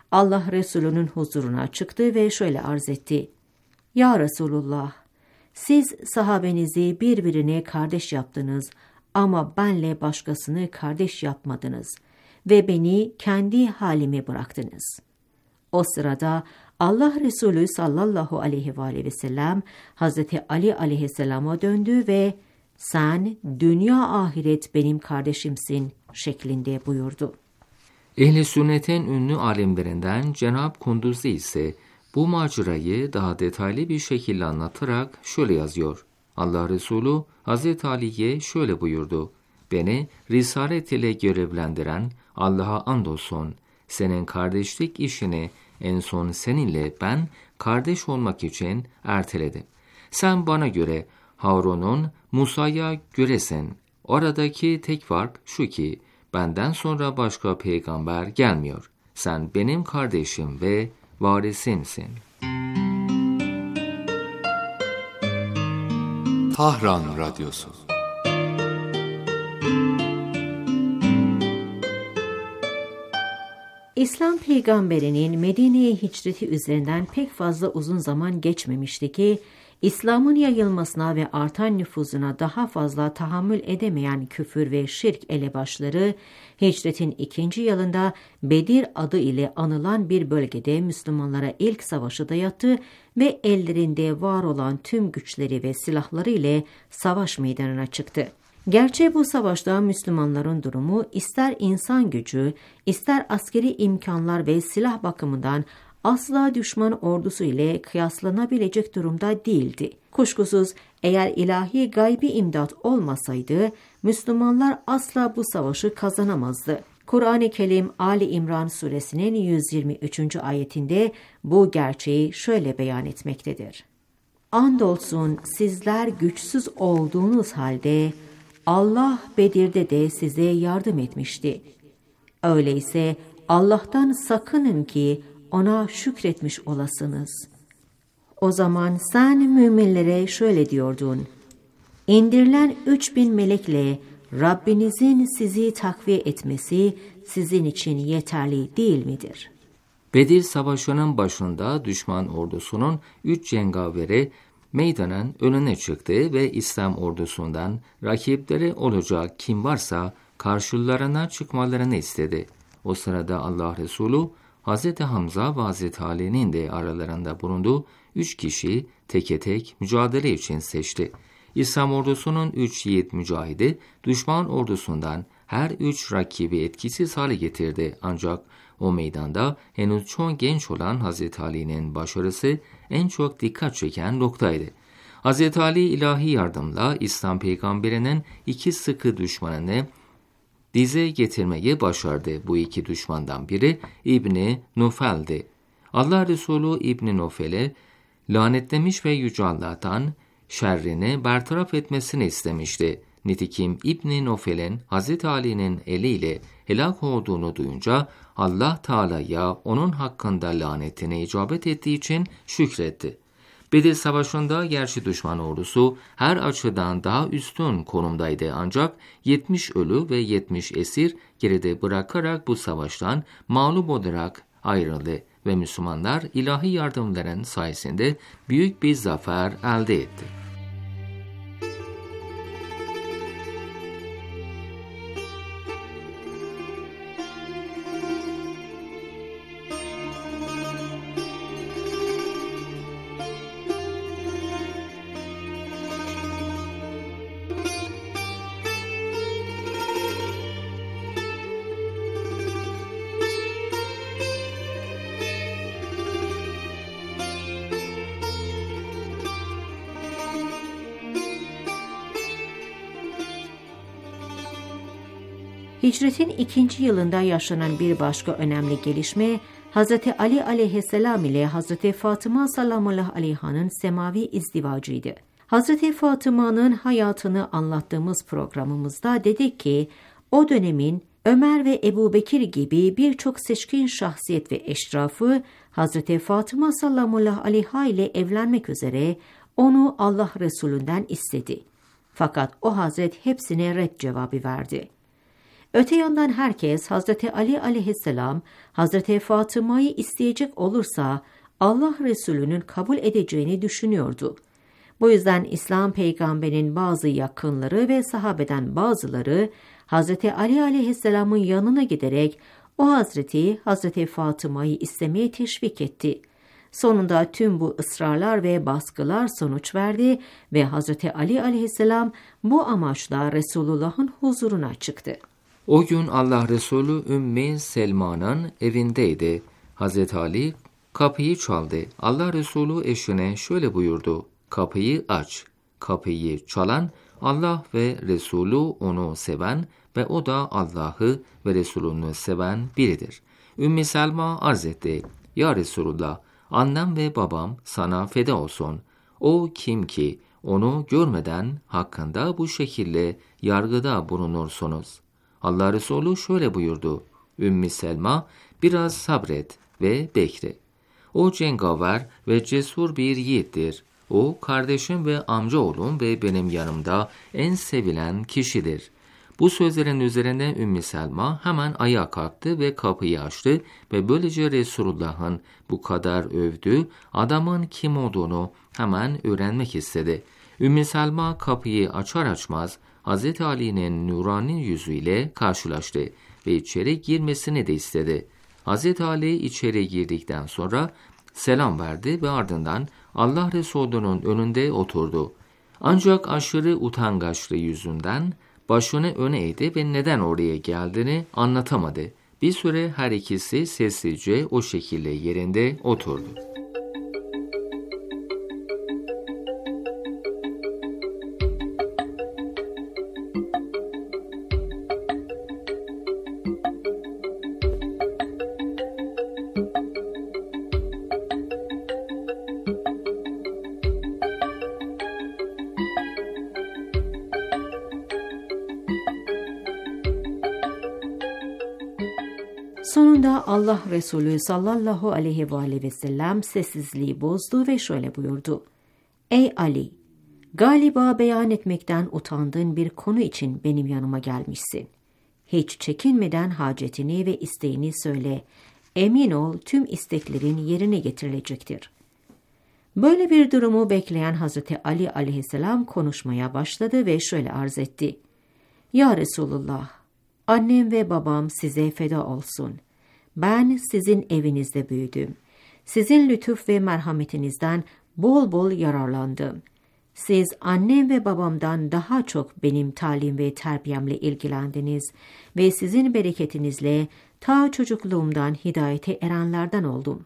Allah Resulü'nün huzuruna çıktı ve şöyle arz etti: Ya Resulullah, siz sahabenizi birbirine kardeş yaptınız ama benle başkasını kardeş yapmadınız ve beni kendi halime bıraktınız. O sırada Allah Resulü sallallahu aleyhi ve sellem Hazreti Ali aleyhisselama döndü ve sen dünya ahiret benim kardeşimsin şeklinde buyurdu. Ehl-i Sünnet'in ünlü alimlerinden Cenab Kunduzi ise bu macerayı daha detaylı bir şekilde anlatarak şöyle yazıyor. Allah Resulü Hazreti Ali'ye şöyle buyurdu: Beni risalet ile görevlendiren Allah'a andolsun, senin kardeşlik işini en son seninle ben kardeş olmak için erteledim. Sen bana göre Harun'un Musa'ya göresin. Oradaki tek fark şu ki benden sonra başka peygamber gelmiyor. Sen benim kardeşim ve varisimsin. Tahran Radyosu. İslam peygamberinin Medine'ye hicreti üzerinden pek fazla uzun zaman geçmemişti ki, İslam'ın yayılmasına ve artan nüfuzuna daha fazla tahammül edemeyen küfür ve şirk elebaşları, hicretin 2. yılında Bedir adı ile anılan bir bölgede Müslümanlara ilk savaşı dayattı ve ellerinde var olan tüm güçleri ve silahları ile savaş meydanına çıktı. Gerçi bu savaşta Müslümanların durumu ister insan gücü, ister askeri imkanlar ve silah bakımından asla düşman ordusu ile kıyaslanabilecek durumda değildi. Kuşkusuz eğer ilahi gaybi imdat olmasaydı Müslümanlar asla bu savaşı kazanamazdı. Kur'an-ı Kerim Ali İmran suresinin 123. ayetinde bu gerçeği şöyle beyan etmektedir. Andolsun sizler güçsüz olduğunuz halde Allah Bedir'de de size yardım etmişti. Öyleyse Allah'tan sakının ki ona şükretmiş olasınız. O zaman sen müminlere şöyle diyordun: İndirilen 3000 melekle Rabbinizin sizi takviye etmesi sizin için yeterli değil midir? Bedir Savaşı'nın başında düşman ordusunun 3 cengaveri meydanın önüne çıktı ve İslam ordusundan rakipleri olacak kim varsa karşılarına çıkmalarını istedi. O sırada Allah Resulü Hz. Hamza ve Hz. Ali'nin de aralarında bulunduğu 3 kişi teke tek mücadele için seçti. İslam ordusunun 3 yiğit mücahidi düşman ordusundan her 3 rakibi etkisiz hale getirdi. Ancak o meydanda henüz çok genç olan Hz. Ali'nin başarısı en çok dikkat çeken noktaydı. Hz. Ali ilahi yardımla İslam peygamberinin 2 sıkı düşmanını dize getirmeyi başardı. Bu 2 düşmandan biri İbni Nufel'di. Allah Resulü İbni Nufel'e lanetlemiş ve Yüce Allah'tan şerrini bertaraf etmesini istemişti. Nitekim İbni Nufel'in Hz. Ali'nin eliyle helak olduğunu duyunca Allah Teala'ya onun hakkında lanetine icabet ettiği için şükretti. Bedir Savaşı'nda gerçi düşman ordusu her açıdan daha üstün konumdaydı ancak 70 ölü ve 70 esir geride bırakarak bu savaştan mağlup olarak ayrıldı ve Müslümanlar ilahi yardımların sayesinde büyük bir zafer elde etti. Hicretin 2. yılında yaşanan bir başka önemli gelişme, Hz. Ali aleyhisselam ile Hz. Fatıma sallallahu aleyhanın semavi izdivacıydı. Hz. Fatıma'nın hayatını anlattığımız programımızda dedik ki, o dönemin Ömer ve Ebu Bekir gibi birçok seçkin şahsiyet ve eşrafı Hz. Fatıma sallallahu aleyha ile evlenmek üzere onu Allah Resulü'nden istedi. Fakat o Hazret hepsine red cevabı verdi. Öte yandan herkes Hazreti Ali aleyhisselam, Hazreti Fatıma'yı isteyecek olursa Allah Resulü'nün kabul edeceğini düşünüyordu. Bu yüzden İslam peygamberinin bazı yakınları ve sahabeden bazıları Hazreti Ali aleyhisselamın yanına giderek o Hazreti Fatıma'yı istemeye teşvik etti. Sonunda tüm bu ısrarlar ve baskılar sonuç verdi ve Hazreti Ali aleyhisselam bu amaçla Resulullah'ın huzuruna çıktı. O gün Allah Resulü Ümmü Selma'nın evindeydi. Hazreti Ali kapıyı çaldı. Allah Resulü eşine şöyle buyurdu: kapıyı aç. Kapıyı çalan Allah ve Resulü onu seven ve o da Allah'ı ve Resulünü seven biridir. Ümmü Selma arz etti: Ya Resulullah, annem ve babam sana feda olsun. O kim ki onu görmeden hakkında bu şekilde yargıda bulunursunuz? Allah Resulü şöyle buyurdu: Ümmü Selma, biraz sabret ve bekle. O cengaver ve cesur bir yiğittir. O kardeşim ve amcaoğlum ve benim yanımda en sevilen kişidir. Bu sözlerin üzerine Ümmü Selma hemen ayağa kalktı ve kapıyı açtı ve böylece Resulullah'ın bu kadar övdüğü adamın kim olduğunu hemen öğrenmek istedi. Ümmü Selma kapıyı açar açmaz Hazreti Ali'nin nurani yüzüyle karşılaştı ve içeri girmesini de istedi. Hazreti Ali içeri girdikten sonra selam verdi ve ardından Allah Resulü'nün önünde oturdu. Ancak aşırı utangaçlığı yüzünden başını öne eğdi ve neden oraya geldiğini anlatamadı. Bir süre her ikisi sessizce o şekilde yerinde oturdu. Sonunda Allah Resulü sallallahu aleyhi ve sellem sessizliği bozdu ve şöyle buyurdu: Ey Ali, galiba beyan etmekten utandığın bir konu için benim yanıma gelmişsin. Hiç çekinmeden hacetini ve isteğini söyle. Emin ol, tüm isteklerin yerine getirilecektir. Böyle bir durumu bekleyen Hazreti Ali aleyhisselam konuşmaya başladı ve şöyle arz etti: Ya Resulullah, annem ve babam size feda olsun. Ben sizin evinizde büyüdüm. Sizin lütuf ve merhametinizden bol bol yararlandım. Siz annem ve babamdan daha çok benim talim ve terbiyemle ilgilendiniz ve sizin bereketinizle ta çocukluğumdan hidayete erenlerden oldum.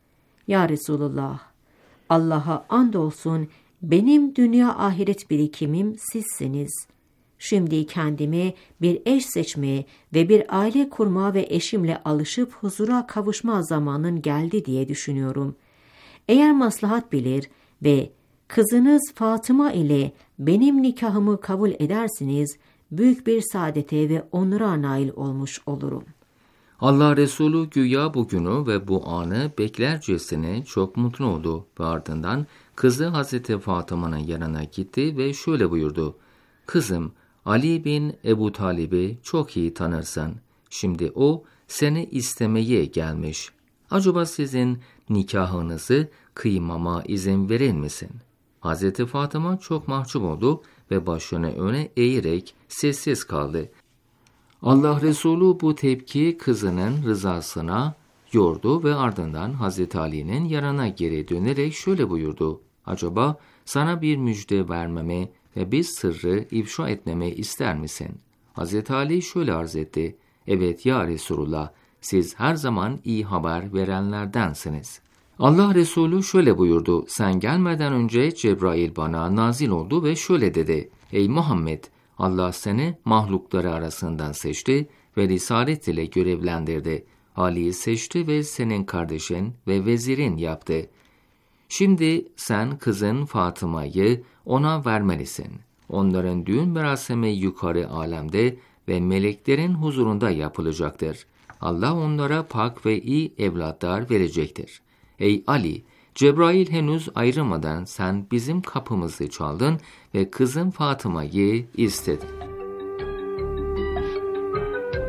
Ya Resulullah, Allah'a andolsun benim dünya ahiret birikimim sizsiniz. Şimdi kendime bir eş seçmeye ve bir aile kurma ve eşimle alışıp huzura kavuşma zamanın geldi diye düşünüyorum. Eğer maslahat bilir ve kızınız Fatıma ile benim nikahımı kabul edersiniz, büyük bir saadete ve onura nail olmuş olurum. Allah Resulü güya bugünü ve bu anı beklercesine çok mutlu oldu ve ardından kızı Hazreti Fatıma'nın yanına gitti ve şöyle buyurdu: Kızım, Ali bin Ebu Talib'i çok iyi tanırsın. Şimdi o seni istemeye gelmiş. Acaba sizin nikahınızı kıymama izin verir misin? Hazreti Fatıma çok mahcup oldu ve başını öne eğerek sessiz kaldı. Allah Resulü bu tepki kızının rızasına yordu ve ardından Hazreti Ali'nin yanına geri dönerek şöyle buyurdu: Acaba sana bir müjde vermemi ve bir sırrı ifşa etmemi ister misin? Hazreti Ali şöyle arz etti: Evet ya Resulullah, siz her zaman iyi haber verenlerdensiniz. Allah Resulü şöyle buyurdu: Sen gelmeden önce Cebrail bana nazil oldu ve şöyle dedi: Ey Muhammed, Allah seni mahlukları arasından seçti ve risalet ile görevlendirdi. Ali'yi seçti ve senin kardeşin ve vezirin yaptı. Şimdi sen kızın Fatıma'yı ona vermelisin. Onların düğün merasimi yukarı alemde ve meleklerin huzurunda yapılacaktır. Allah onlara pak ve iyi evlatlar verecektir. Ey Ali, Cebrail henüz ayrılmadan sen bizim kapımızı çaldın ve kızın Fatıma'yı istedin.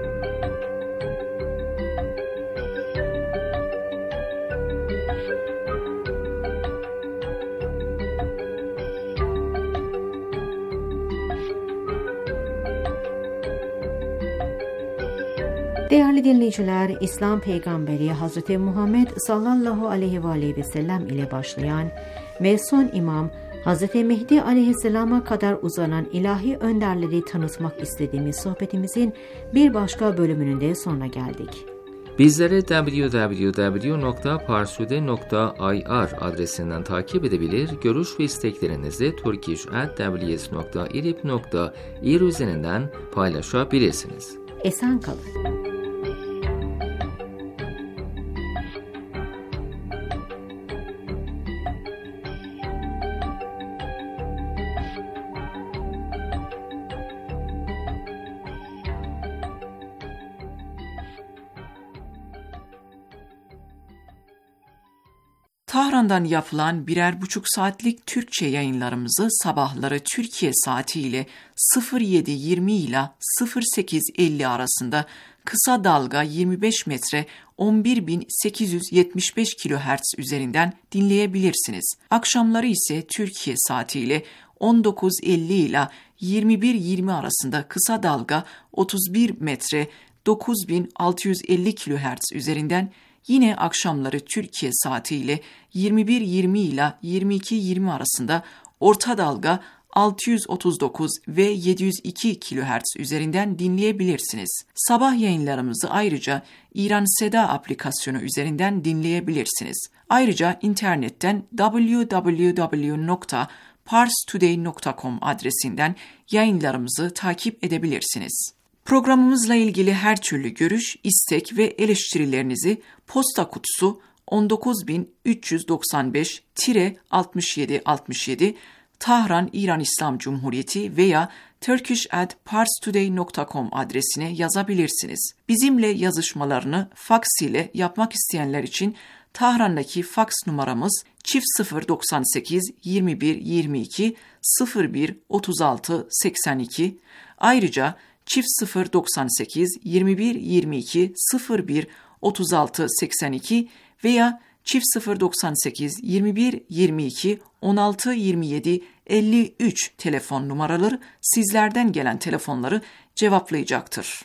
Değerli dinleyiciler, İslam peygamberi Hz. Muhammed sallallahu aleyhi ve aleyhi ve sellem ile başlayan ve son imam Hz. Mehdi aleyhisselama kadar uzanan ilahi önderleri tanıtmak istediğimiz sohbetimizin bir başka bölümünün de sonuna geldik. Bizleri www.parsude.ir adresinden takip edebilir, görüş ve isteklerinizi turkish@ws.irib.ir üzerinden paylaşabilirsiniz. Esen kalın. Tahran'dan yapılan 1,5 saatlik Türkçe yayınlarımızı sabahları Türkiye saatiyle 07:20 ile 08:50 arasında kısa dalga 25 metre 11.875 kHz üzerinden dinleyebilirsiniz. Akşamları ise Türkiye saatiyle 19:50 ile 21:20 arasında kısa dalga 31 metre 9.650 kHz üzerinden, yine akşamları Türkiye saatiyle 21:20 ile 22:20 arasında orta dalga 639 ve 702 kHz üzerinden dinleyebilirsiniz. Sabah yayınlarımızı ayrıca İran Seda aplikasyonu üzerinden dinleyebilirsiniz. Ayrıca internetten www.parstoday.com adresinden yayınlarımızı takip edebilirsiniz. Programımızla ilgili her türlü görüş, istek ve eleştirilerinizi posta kutusu 19395-6767 Tahran, İran İslam Cumhuriyeti veya turkish@parstoday.com adresine yazabilirsiniz. Bizimle yazışmalarını faks ile yapmak isteyenler için Tahran'daki faks numaramız +098 21 22 01 36 82. Ayrıca +098 21 22 01 36 82 veya +098 21 22 16 27 53 telefon numaraları sizlerden gelen telefonları cevaplayacaktır.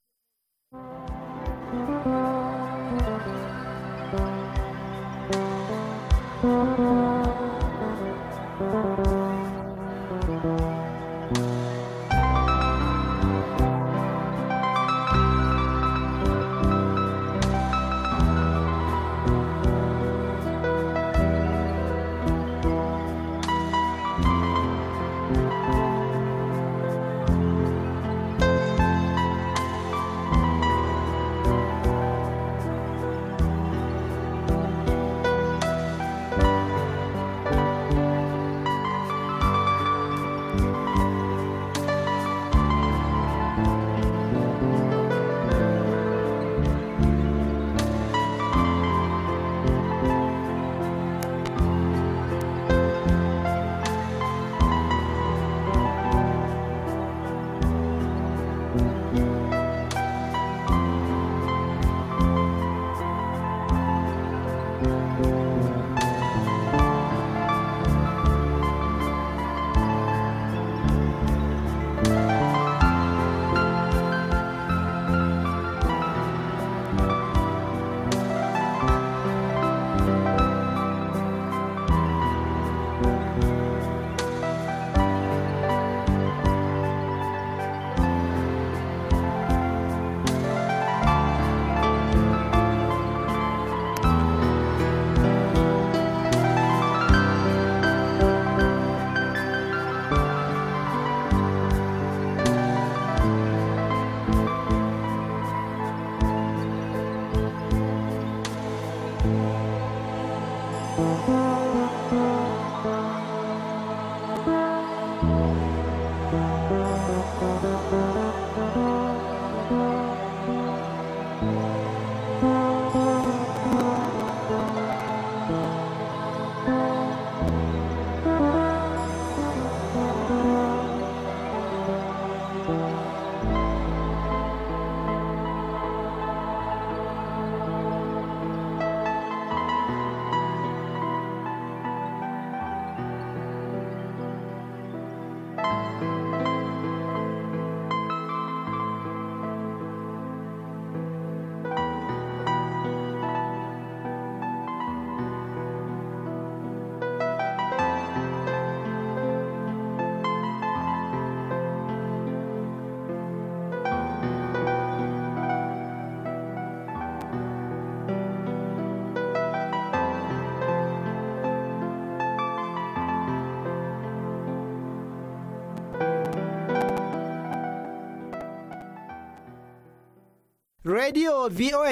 رادیو VOA